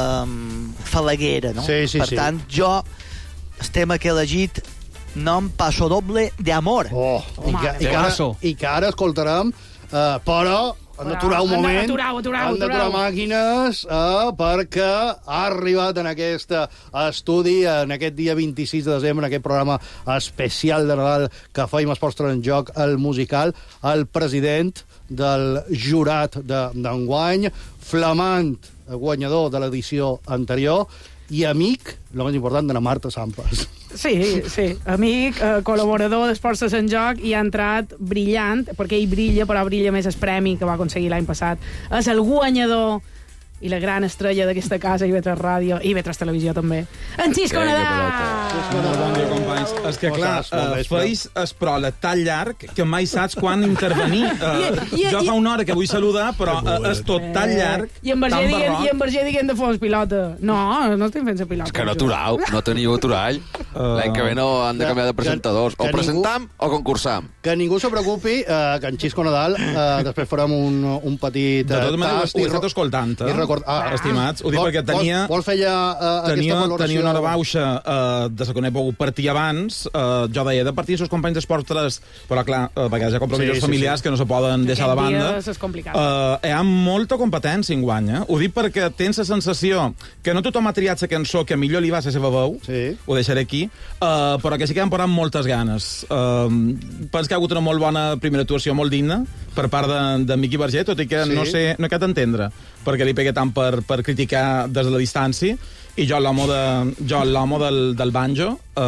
falaguera, no? Sí, sí, per tant, jo, el tema que he elegit, nom Paso Doble de Amor. Oh, i que, i, que ara, i que ara escoltarem, uh, però han d'aturar un moment, han d'aturar, aturar, han d'aturar màquines, uh, perquè ha arribat en aquest estudi, en aquest dia vint-i-sis de desembre, en aquest programa especial de Nadal que feim Esports en Joc, el musical, el president del jurat d'enguany, flamant guanyador de l'edició anterior, i amic, el més important, de la Marta Sampas. Sí, sí. Amic, eh, col·laborador d'Esports en Joc, i ha entrat brillant, perquè ell brilla, però brilla més el premi que va aconseguir l'any passat. És el guanyador i la gran estrella d'aquesta casa, I V tres Ràdio, I V tres Televisió també. En Xisco Nadal! Bon dia, companys. És que, clar, uh, feis el pròleg tan llarg que mai saps quan intervenir. Uh, jo fa una hora que vull saludar, però uh, és tot tan llarg, I en Berger diguen, i en Berger diguen de fons pilota. No, no estem fent la pilota. És que no aturau, no teniu aturall. L'any que ve no han de canviar de presentadors. O presentam o concursam. Que ningú se preocupi, uh, que en Xisco Nadal uh, després farem un, un petit uh, de tot manera, ho he estat escoltant, eh? Ah, estimats, ho dic vol, perquè tenia... Vol, vol fer ja uh, tenia, aquesta valoració... Tenia una hora baixa uh, de la que no he pogut partir abans. Uh, jo deia de partir els companys d'Esports tres, però clar, uh, perquè hi ha compromisos sí, sí, familiars sí. que no se poden deixar de banda. És complicat. Uh, hi ha molta competència enguany, eh? Ho dic perquè tens la sensació que no tothom ha triat la cançó que millor li va a la seva veu, sí. Ho deixaré aquí, uh, però que sí que han posat moltes ganes. Uh, penso que ha hagut una molt bona primera actuació, molt digna, per part de, de Miqui Berger, tot i que sí. no sé, no he quedat entendre perquè li pegué tant per, per criticar des de la distància, i jo l'home de, jo l'home del, del banjo,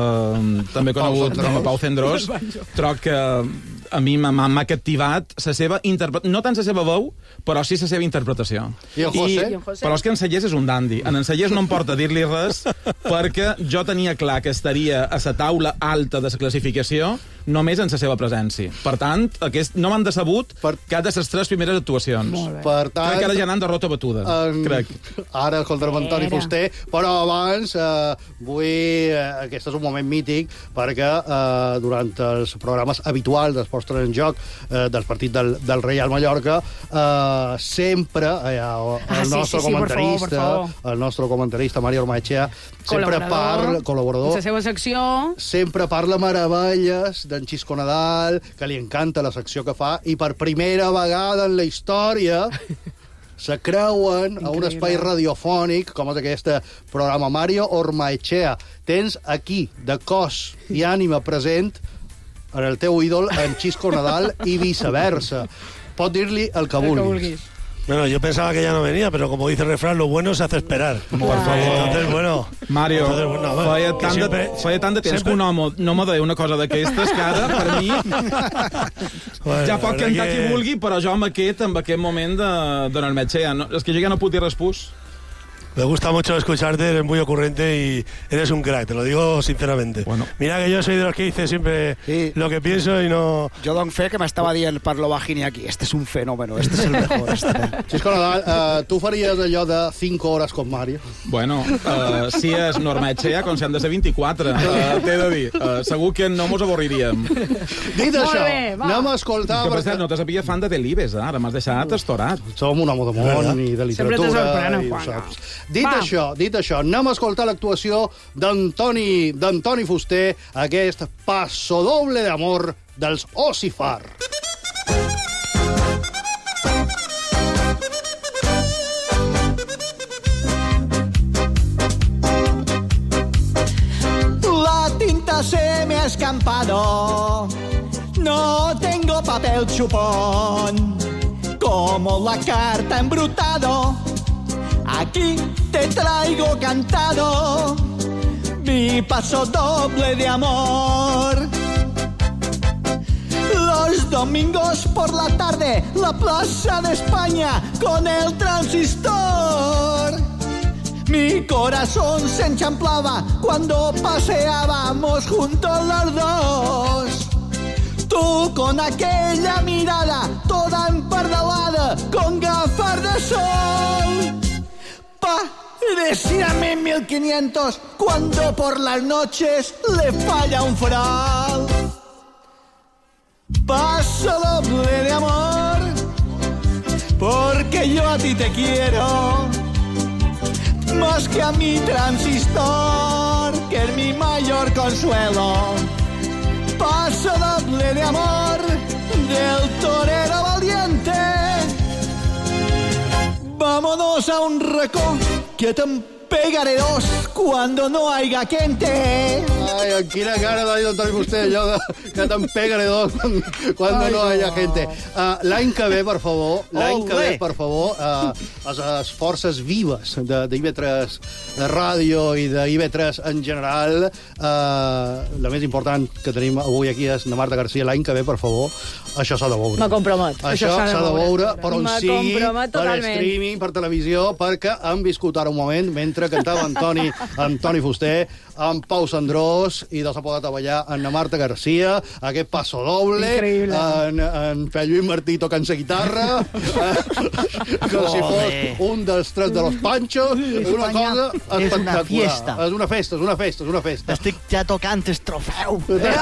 eh, també conegut com a Pau Cendrós, troc que a mi m'ha captivat la seva interpretació, no tant la seva veu, però sí la seva interpretació. I el José? I, però és que en Cellers és un dandi. En en Cellers no em porta dir-li res, perquè jo tenia clar que estaria a la taula alta de la classificació només en la seva presència. Per tant, aquest, no m'han decebut per... cap de les tres primeres actuacions. Per tant, crec que ara ja anant de rota batuda. En... Crec. Ara escoltarem Antoni Fuster, però abans eh, vull... Eh, aquest és un moment mític perquè eh, durant els programes habituals d'Esports en Joc, eh, del partit del, del Real Mallorca, eh, sempre eh, el, ah, el sí, nostre sí, sí, comentarista, per favor, per favor. el nostre comentarista Mario Ormaechea, sempre parla, col·laborador, la seva secció, sempre parla meravelles d'en Xisco Nadal, que li encanta la secció que fa, i per primera vegada en la història se creuen a un espai radiofònic com és aquest programa. Mario Ormaechea, tens aquí de cos i ànima present en el teu ídol, en Xisco Nadal, i viceversa. Pot dir-li el que vulguis. Bueno, yo pensaba que ya no venía, pero como dice el refrán, lo bueno se hace esperar. Por favor. Entonces, bueno... Mario, entonces, bueno, bueno, feia, tant siempre, de, feia tant de temps sempre... que un home no me deia una cosa d'aquestes que ara, per mi, bueno, ja pot cantar que... qui vulgui, però jo amb aquest, amb aquest moment de, de Ormaechea, no, és que jo ja no puc dir res pus. Me gusta mucho escucharte, eres muy ocurrente y eres un crack, te lo digo sinceramente. Bueno. Mira que yo soy de los que dice siempre sí. lo que pienso y no... Jo dono fe que m'estava dient per lo bajini aquí, este es un fenómeno, este es el mejor. Este. Xisco Nadal, uh, tu faries allò de cinco hores com Mario? Bueno, uh, si és Ormaechea, com si han de ser vint-i-quatre, uh, t'he de dir. Uh, segur que no mos avorriríem. Dit això, bé, anem a escoltar... Que per cert, no te sabia fan de Delibes, eh? Ara m'has deixat estorat. Som un home de món i de literatura. Sempre te sorprenen, i ho saps. Dit Va. això, dit això, anem a escoltar l'actuació d'Antoni d'Antoni Fuster, aquest Pasodoble d'Amor dels Ossifar. La tinta se me ha escampado, no tengo papel chupón, como la carta embrutado. Aquí te traigo cantado mi paso doble de amor. Los domingos por la tarde, la Plaza de España con el transistor. Mi corazón se enchamplaba cuando paseábamos juntos los dos. Tú con aquella mirada toda empardalada con gafas de sol. Parecíame mil quinientos cuando por las noches le falla un faral. Paso doble de amor porque yo a ti te quiero más que a mi transistor, que es mi mayor consuelo. Paso doble de amor del torero valiente. Vámonos a un racó que te pegaré dos cuando no haya gente. Ai, amb quina cara d'ha dit Antoni Fuster, allò de, que te'n pegaré dos quan no haya gente. Uh, l'any que ve, per favor, l'any que ve, per favor, uh, les, les forces vives de, de I V tres Ràdio i de I V tres en general, uh, la més important que tenim avui aquí és na Marta Garcia. L'any que ve, per favor, això s'ha de veure. Me compromet. Això s'ha de, de veure per on Me sigui, per streaming, per televisió, perquè hem viscut ara un moment mentre cantava Antoni, Antoni Fuster, amb Pau Sandrós, i de s'ha pogut ballar en na Marta Garcia, aquest passo doble, en, en Pere Lluís Martí tocant la guitarra, com si fos un dels tres de los Panchos, és una cosa espectacular. És una fiesta. És una festa, és una festa, és una festa. Estic ja tocant el trofeu.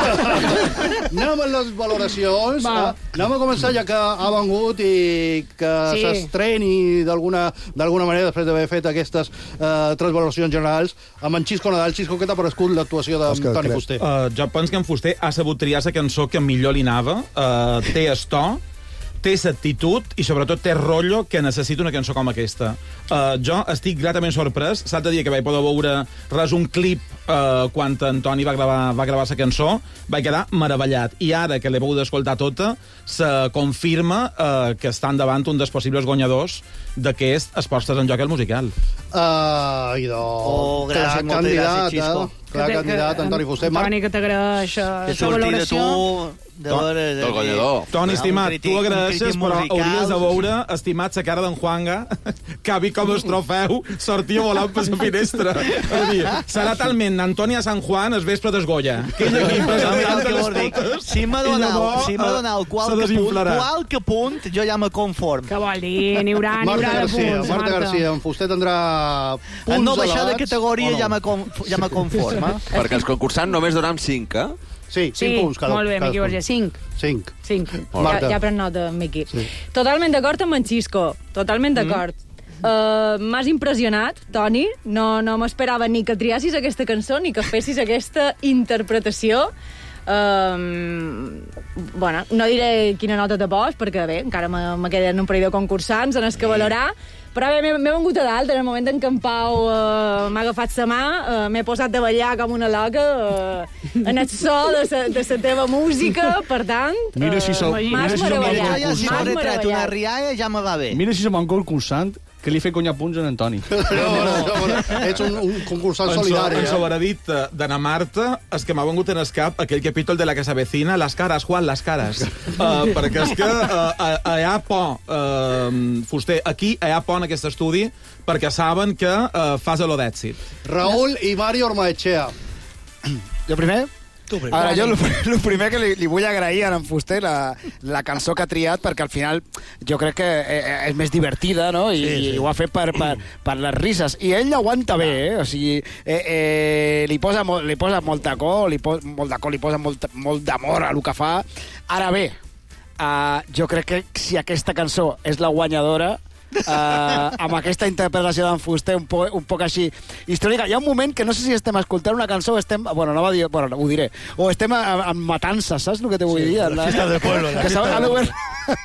Anem amb les valoracions. Va. Anem a començar, ja que ha vengut i que Sí. s'estreni d'alguna d'alguna manera després d'haver fet aquestes eh, tres valoracions generals, amb en Xisco Nadal. Xisco, què t'ha paregut l'actuació d'Antoni Fuster? Uh, jo penso que en Fuster ha sabut triar la cançó que millor li anava, uh, té esto, té l'actitud i sobretot té rotllo que necessita una cançó com aquesta. Uh, jo estic gratament sorprès. L'altre dia que vaig poder veure res un clip uh, quan Antoni va gravar, va gravar la cançó, vaig quedar meravellat. I ara que l'he pogut escoltar tota, se confirma uh, que estan davant un dels possibles guanyadors d'aquest Esportes en Joc el musical. Uh, idò, Oh, gràcies, clar, moltes candidat, gràcies, Xisco. eh? Clar, candidat, Antoni Fuster. Antoni, que t'agraeix la valoració. De veure, de, Del guanyador. Toni, estimat, un crític- tu un agraeixes, crític però musical. hauries de veure, estimat, la cara d'en Juanga, que ha vist com el trofeu sortia volant per la finestra. És a dir, serà talment Antònia San Juan el vespre d'Esgoya. Que ell aquí presentant de les fotos. Si m'ha donat, si m'ha donat qualque punt, qualque punt, jo ja me conform. Què vol dir? N'hi haurà, n'hi Marta haurà de Garcia, punts, Marta Garcia, en Fuster tindrà punts En no baixar de elevats, categoria o no? ja me, con, ja me conforma. Perquè els concursants només donem cinc, eh? Sí, Sí, cinc punts cada molt bé, cadascun. Miqui Borges, cinc. Cinc. Cinc. Ja, ja pren nota, Miqui. Sí. Totalment d'acord amb en Xisco, totalment d'acord. Mm. Uh, M'has impressionat, Toni. No, no m'esperava ni que triassis aquesta cançó ni que fessis aquesta interpretació. Um, bueno, no diré quina nota te pos, perquè bé, encara me, me queden un parell de concursants en els que valorar, però bé, m'he m'he vengut a dalt en el moment en què en Pau uh, m'ha agafat la mà, uh, m'he posat a ballar com una loca uh, en el so de sa, de sa teva música, per tant, Mira si som- m'has mira si som meravellat. el Jo ja si m'has m'hauré tret una meravellat. rialla ja me va bé. Mira si som un concursant que li fe conya punts en Antoni. No, no, no, ets un, un concursant solidari. En Eh? sobredit d'Anna Marta, és que m'ha vengut en el cap aquell capítol de la que s'avecina, les cares, Juan, les cares. Uh, perquè és que uh, hi ha por, uh, Fuster, aquí hi ha por en aquest estudi perquè saben que uh, fas a lo d'èxit. Raúl i Mario Ormaechea. Jo primer? Tu primer. Ara, jo el primer que li, li vull agrair a en Fuster la, la cançó que ha triat, perquè al final jo crec que eh, és més divertida, no? I, sí, sí. i ho ha fet per, per, per les rises. I ell l'aguanta bé, eh? O sigui, eh, eh, li, posa molt, li posa molt de cor, li posa molt de cor, li posa molt, molt d'amor a el que fa. Ara bé, uh, jo crec que si aquesta cançó és la guanyadora, Uh, amb aquesta interpretació d'en Fuster un, po, un poc així històrica. Hi ha un moment que no sé si estem escoltant una cançó o estem... Bueno, no va dir... Bueno, ho diré. O estem en matança, saps el que te vull Sí, dir? la fiesta del pueblo, la Que fiesta s'ha- del han obert-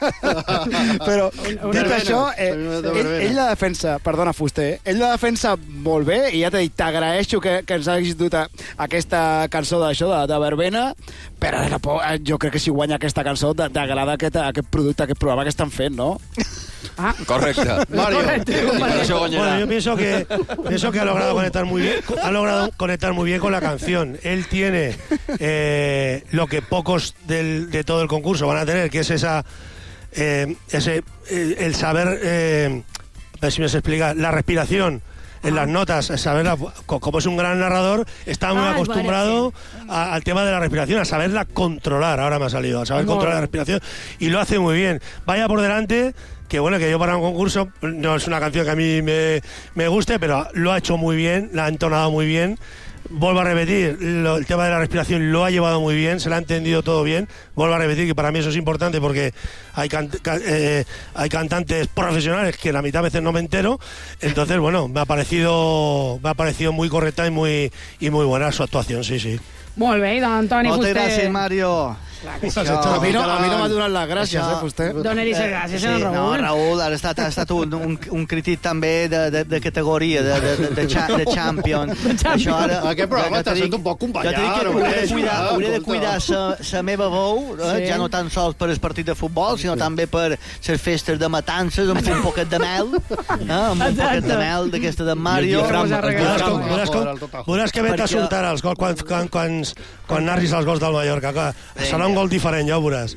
Però, Una dit verbena, això, eh, una ell, verbena. ell la defensa... Perdona, Fuster. eh? Ell la defensa molt bé i ja t'he dit, t'agraeixo que, que ens hagis dut a aquesta cançó d'això, de, de verbena, però era por, eh, jo crec que si guanya aquesta cançó t'agrada aquest, aquest producte, aquest programa que estan fent, no? Ah. Correcte. Mario. Bueno, yo pienso que pienso que ha logrado conectar muy bien, ha logrado conectar muy bien con la canción. Él tiene eh, lo que pocos del, de todo el concurso van a tener, que es esa eh, ese eh, el saber, eh, a ver si me se explica, la respiración, en las notas, saberla, como es un gran narrador, está muy Ah, acostumbrado vale, sí. a- al tema de la respiración, a saberla controlar, ahora me ha salido, a saber Muy controlar la bien. respiración, y lo hace muy bien. Vaya por delante, que bueno, que yo para un concurso, no es una canción que a mí me, me guste, pero lo ha hecho muy bien, la ha entonado muy bien. Vuelvo a repetir, lo- el tema de la respiración lo ha llevado muy bien, se lo ha entendido todo bien. Vuelvo a repetir que para mí eso es importante porque hay, can- ca- eh, hay cantantes profesionales que la mitad de veces no me entero. Entonces, bueno, me ha parecido, me ha parecido muy correcta y muy, y muy buena su actuación, sí, sí. Molt bé, i doncs, Toni Moltes Fuster... gràcies, Mario. Això, a, mi no, a mi no m'ha donat les gràcies, Això- eh, Fuster? Dóna-li les gràcies, Sí, eh, no, Raül. Raül, ha estat, ha estat un, un, un crític també de, de, de categoria, de, de, de, de, cha, de champion. Això ara... Aquest programa ja t'he està sent dit- un poc companyat, ja t'he dit que home, hauré de això, cuidar, hauré de escolta. cuidar sa, sa meva veu, eh? Sí. Ja no tan sols per el partit de futbol, sinó també per les festes de matances, amb un poquet de mel, eh? amb un poquet de mel d'aquesta de Mario. Veuràs com, veuràs com, veuràs que bé Perquè- t'assultarà els gols quan, quan, quan, quan narris els gols del Mallorca. Clar, serà un gol diferent, ja ho veuràs.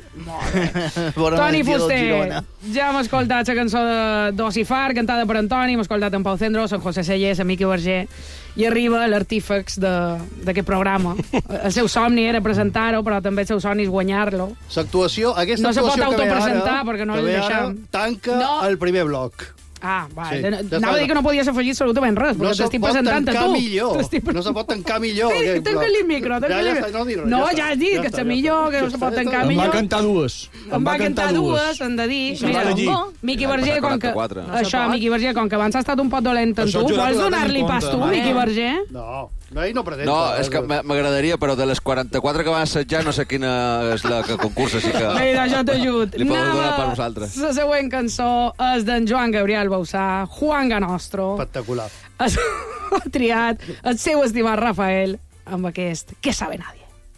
Toni Fuster, ja hem escoltat la cançó de Dosifar, cantada per Antoni, hem escoltat en Pau Cendro, en José Sellés, en Miqui Verger, i arriba l'artífex de- d'aquest programa. El seu somni era presentar-ho, però també el seu somni és guanyar-lo. L'actuació, aquesta No se pot actuació que ve autopresentar, ara, perquè no que li ve ara, deixem. tanca No. el primer bloc. Ah, va, Sí, sí, ja anava està. a dir que no podies afegir absolutament res, perquè No se t'estic pot presentant a tancar tu. millor. T'estic No se pot tancar millor. Sí, aquest bloc. tanca-li el micro, Ja, tanca-li ja el està, no dir-ho, No, ja ja està, has dit ja que està, està ja millor, està, que no ja se està, pot ja tancar està. millor. Em va cantar dues. Em va cantar dues, hem de dir. Se'n va llegir. Miqui Verger, com que... quaranta-quatre. Això, Miqui Verger, com que abans ha estat un pot dolent amb Això tu, el jurat vols ho ha de donar-li tenir en pas tu, compte. Miqui Verger? No, no, ell no presenta. No, és que m'a- m'agradaria, però de les quaranta-quatre que van assetjar, no sé quina és la que concursa, així que... Mira, jo t'ajut. Li podeu donar per Anem a- vosaltres. La següent cançó és d'en Joan Gabriel Bausà, Juanga Nostro. Espectacular. Es- Ha triat el seu estimat Rafael amb aquest «Què sabe nadie».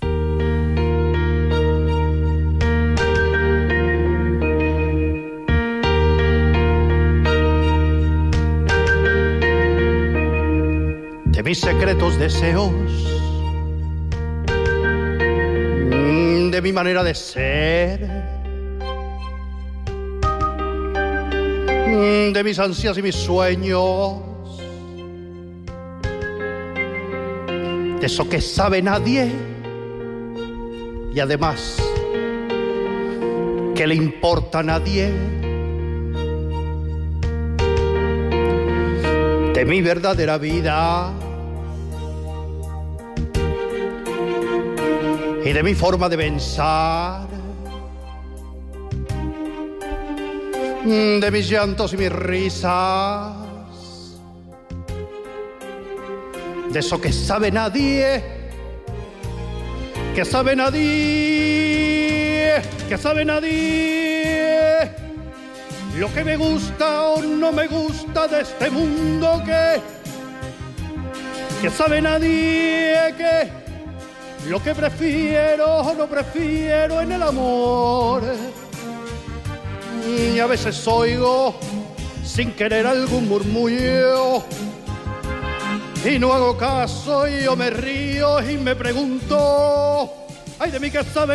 De mis secretos deseos, mm, de mi manera de ser, mm, de mis ansias y mis sueños, de eso que sabe nadie y además que le importa a nadie, de mi verdadera vida y de mi forma de pensar, mm, de mis llantos y mis risas, de eso que sabe nadie, que sabe nadie, que sabe nadie, lo que me gusta o no me gusta de este mundo, que, que sabe nadie, que lo que prefiero o no prefiero en el amor. Y a veces oigo sin querer algún murmullo y no hago caso y yo me río y me pregunto, ay de mí que sabe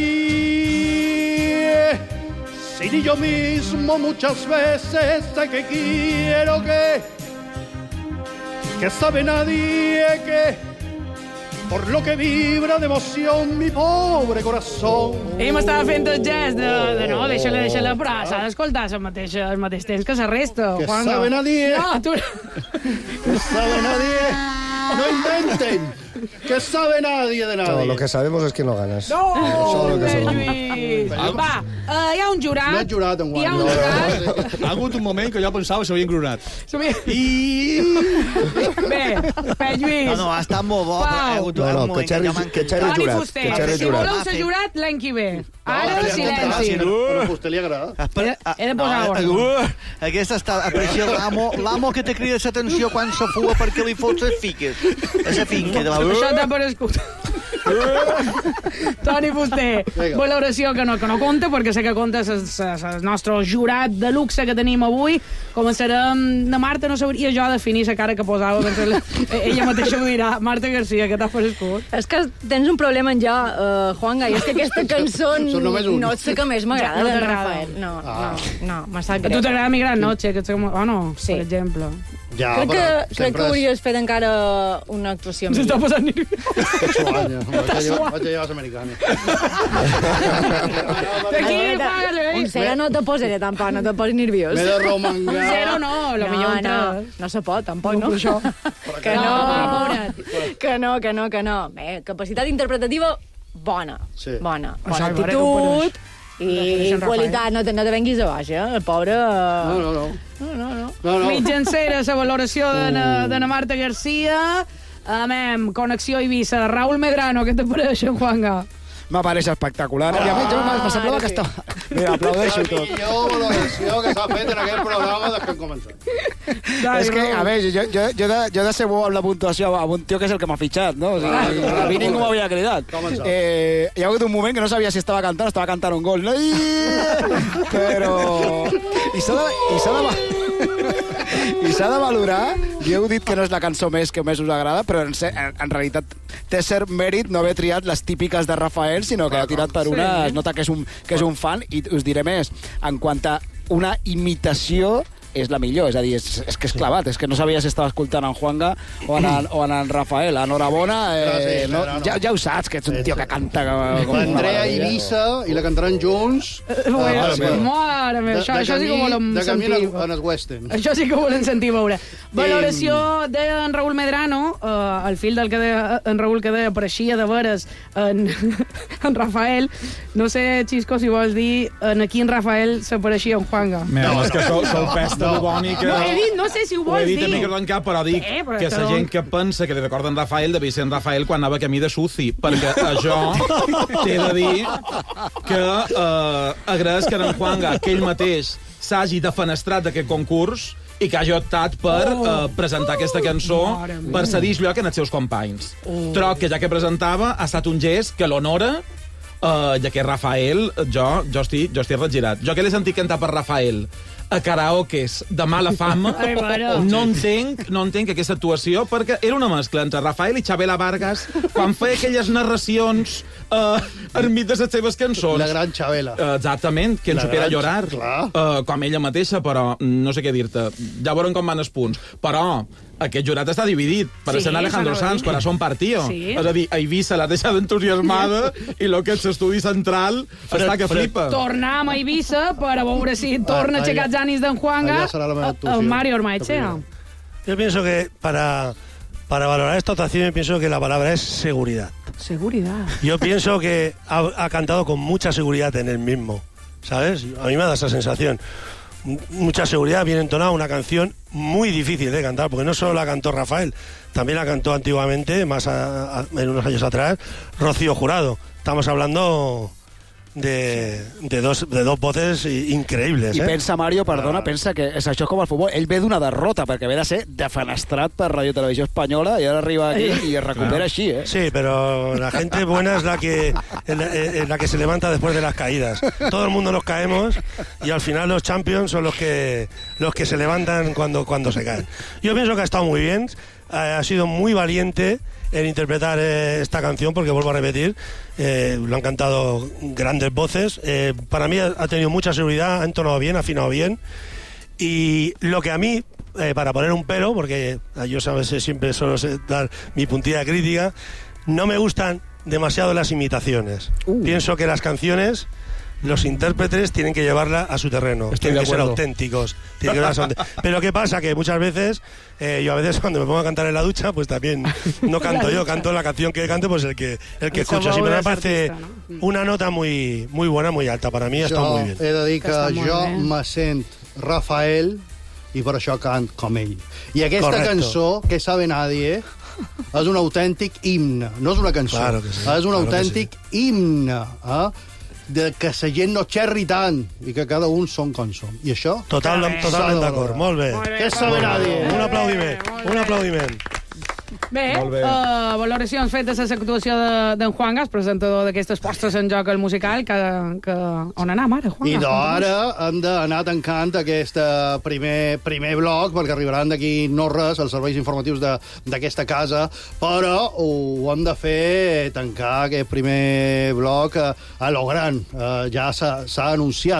nadie, si ni yo mismo muchas veces sé que quiero, que que sabe nadie, que por lo que vibra de emoción mi pobre corazón. Ell m'estava fent el gest de, de no, deixa-la, deixa-la, però s'ha d'escoltar al mateix, al mateix temps que la resta. Que Juanjo. sabe nadie. No, tu... Que sabe nadie. No inventen. Que sabe nadie de nadie. No, lo que sabemos es que no ganas. No, Eso es lo que bé, sabemos. Lluís. Va, uh, hi ha un jurat. No he jurat, en Hi ha un No, jurat. Ha hagut un moment que jo pensava que s'havia engronat. I... Bé, bé, Lluís. No, no, ha estat molt bo, però hi ha hagut No, no, un moment que xerri- jo m'ha que xerri encantat. Toni jurat, Fuster, que xerri si jurat. voleu ser jurat l'any que ve. Ara, No, silenci. Però a vostè li agrada. Espera, He de posar no, ordre. uh, aquesta està aprecia l'amo, l'amo que te crida l'atenció quan se fua perquè li fots les fiques. A la finca. De la... Això t'ha parescut. Toni Fuster, Vinga. valoració que no, que no compta, perquè sé que compta el nostre jurat de luxe que tenim avui. Començarem... La Marta no sabria jo definir la cara que posava. Perquè la... Ella mateixa ho dirà. Marta Garcia, que t'ha parescut? És que tens un problema en jo, uh, Juanga, i és que aquesta cançó Són només un. no és la que més m'agrada, No no t'agrada. Rafael. No, Ah. no, no, m'ha sap A tu greu. t'agrada Mi Gran Noche, que ets com... Oh, no, Sí. per exemple. Ja, crec que, però crec sempre que és- hauries fet encara una actuació millor. S'està posant nerviós. Que suanya. Vaig a llevar- vaig a llevar l'americana. Aquí, págale. Un cero no te posaré tampoc, no te posis nerviós. M'he de romangar. Un zero no, lo millor un no, tres. no se pot, tampoc, no? Això. Que no, que no, que no, que no. Bé, capacitat interpretativa bona, Sí. bona. Això, Bona a veure, actitud com i Sant Rafael. qualitat, no te, no te venguis a baix, eh? El pobre... No, no, no. No, no, no. No, no. Mitjancera, la valoració de na, de na Marta Garcia. Amem, Connexió Eivissa. Raúl Medrano, què te pareix, Juanga? Me pareix espectacular. I a mi jo me semblava que estava... Mira, aplaudeixo La tot. millor valoració que s'ha fet en aquest programa des que hem començat. És que, a veure, jo, jo, jo, de, jo de ser bo amb la puntuació amb un tio que és el que m'ha fitxat, no? O sigui, a mi ningú m'havia cridat. Eh, hi ha hagut un moment que no sabia si estava cantant o estava cantant un gol. No? Però... I s'ha de... I s'ha de... I s'ha de valorar, jo heu dit que no és la cançó més que més us agrada, però en, en, en realitat té cert mèrit no haver triat les típiques de Rafael, sinó que ha tirat per una... Sí. Es nota que és un, que és un fan, i us diré més. En quant a una imitació, és la millor, és a dir, és, és que és clavat, és que no sabia si estava escoltant en Juanga o en, en, o en, en Rafael. Enhorabona, eh, no, ja, ja ho saps, que ets un tio que canta com una L'Andrea meravella. Eivissa i la cantaran junts. Bueno, mare meva, això, això sí que volem de camí sentir. en el West End. Això sí que volem sentir veure. Valoració d'en Raúl Medrano, eh, el fill del que deia en Raúl, que deia apareixia de veres en, en Rafael. No sé, Xisco, si vols dir en aquí en Rafael s'apareixia en Juanga. Mira, és que sou, sou pesta de bònica. No, he dit, no sé si ho Ho vols he dit a dir. micro tancat, però dic Eh, però que és la que gent no- que pensa que li recorden Rafael devia ser en Rafael quan anava camí de Suci, perquè això t'he de dir que eh, agraeix que en Juanga, que ell mateix s'hagi defenestrat d'aquest concurs i que hagi optat per eh, presentar aquesta cançó per cedir lloc en els seus companys. Oh. Troc que ja que presentava ha estat un gest que l'honora, Uh, ja que Rafael, jo, jo, estic, jo estic regirat. Jo que l'he sentit cantar per Rafael a karaokes de mala fama, Ai, mare. no entenc, no entenc aquesta actuació, perquè era una mescla entre Rafael i Xabela Vargas quan feia aquelles narracions uh, enmig de les seves cançons. La gran Xabela. Uh, exactament, que ens La supera a gran- llorar, clar. uh, com ella mateixa, però no sé què dir-te. Ja veurem com van els punts. Però aquest jurat està dividit. Per Sí, sí, Alejandro s'anava a Sanz, dir. corazón partido. Sí. És a dir, a Eivissa l'ha deixat entusiasmada i el que és l'estudi central està que flipa. Tornem a Eivissa per a veure si torna a Ah, aixecar els ànims d'en Juanga. allá será la meva El actuació. Mario Ormaechea. Yo pienso que para, para valorar esta actuación, pienso que la palabra es seguridad. Seguridad. Yo pienso que ha, ha cantado con mucha seguridad en él mismo, ¿sabes? A mí me da esa sensación. M- Mucha seguridad, bien entonada, una canción muy difícil de cantar, porque no solo la cantó Rafael, también la cantó antiguamente, más a- a- en unos años atrás, Rocío Jurado. Estamos hablando de, de, dos, de dos voces i- increïbles. I eh? pensa, Mario, perdona, pensa que és això com el futbol. Ell ve d'una derrota, perquè ve de ser defenestrat per Radio Televisió Espanyola i ara arriba aquí i es recupera així, eh? Sí, pero la gente buena es la que es la, es la que se levanta después de las caídas. Todo el mundo nos caemos y al final los champions son los que los que se levantan cuando cuando se caen. Yo pienso que ha estado muy bien, ha sido muy valiente en interpretar eh, esta canción, porque vuelvo a repetir, eh, lo han cantado grandes voces. Eh, para mí ha, ha tenido mucha seguridad, ha entonado bien, ha afinado bien. Y lo que a mí, eh, para poner un pero, porque eh, yo sabes eh, siempre solo sé dar mi puntilla de crítica, no me gustan demasiado las imitaciones. Pienso que las canciones, los intérpretes tienen que llevarla a su terreno. Estoy tienen de que ser acuerdo. auténticos. Tienen que ser auténticos. Pero ¿qué pasa? Que muchas veces, eh, yo a veces cuando me pongo a cantar en la ducha, pues también no canto yo, canto la canción que canto, pues el que, el que Eso escucho. va Sí, pero una me parece artista, una nota muy, muy buena, muy alta. Para mí ha estado Jo muy bien. he de dir que, Que està molt jo bé. me sent Rafael i per això cant com ell. I aquesta Correcto. cançó, que sabe nadie, és un autèntic himne. No és una cançó, Claro que sí, és un claro que autèntic himne. Eh? De que la gent no xerri tant i que cada un són com som. I això... Total, totalment d'acord. Molt bé. Que sabe nadie. Un aplaudiment. Un aplaudiment. Bé, Molt bé. uh, valoracions fetes a l'actuació de- d'en Juangas, presentador d'aquestes postres en joc al musical, que, que... on anem ara, Juangas? I d'ara hem d'anar tancant aquest eh, primer, primer bloc, perquè arribaran d'aquí no res els serveis informatius de- d'aquesta casa, però ho hem de fer tancar aquest primer bloc eh, a lo gran. Eh, ja s'ha s'ha anunciat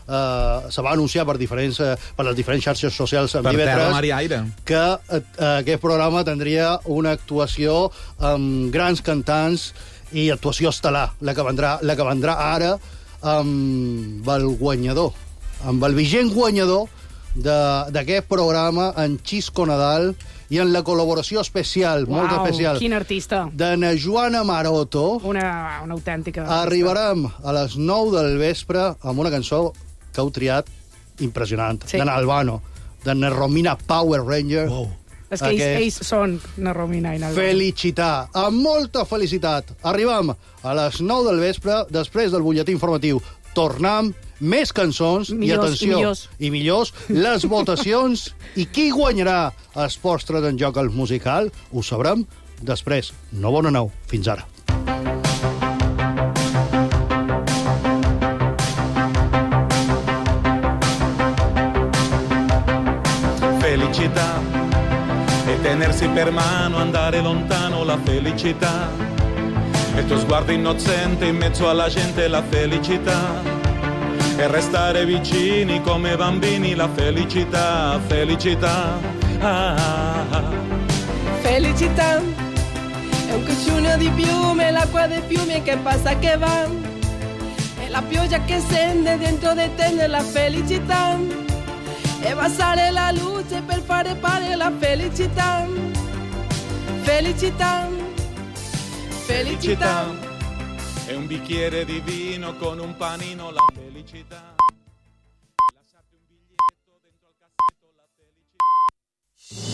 eh, se va anunciar per, diferents, eh, per les diferents xarxes socials en Per I V terra, tres mar i aire. que eh, aquest programa tindria una actuació amb grans cantants i actuació estel·lar, la que vendrà, la que vendrà ara amb el guanyador, amb el vigent guanyador d'aquest programa, en Xisco Nadal, i en la col·laboració especial, Uau, molt especial, quin artista. de na Joana Maroto. Una, una autèntica... Arribarem a les nou del vespre amb una cançó que heu triat impressionant, Sí. de na Albano, de na Romina Power Ranger. Wow. És que ells, ells són na Romina i na Albano. Felicitar, amb molta felicitat. Arribam a les nou del vespre, després del butlletí informatiu. Tornam, més cançons, Millors, i atenció, i millors. i millors, les votacions, i qui guanyarà Esports tres en Joc al musical, ho sabrem després. No bona nou. Fins ara. Felicità e tenersi per mano, andare lontano, la felicità. E il tuo sguardo innocente in mezzo alla gente, la felicità. E restare vicini come bambini, la felicità, felicità. Ah, ah, ah. Felicità è un cuscino di piume, l'acqua dei fiumi che passa che va. È la pioggia che scende dentro di te nella felicità. E passare la luce per fare pare la felicità. Felicità. Felicità. È un bicchiere di vino con un panino, la felicità.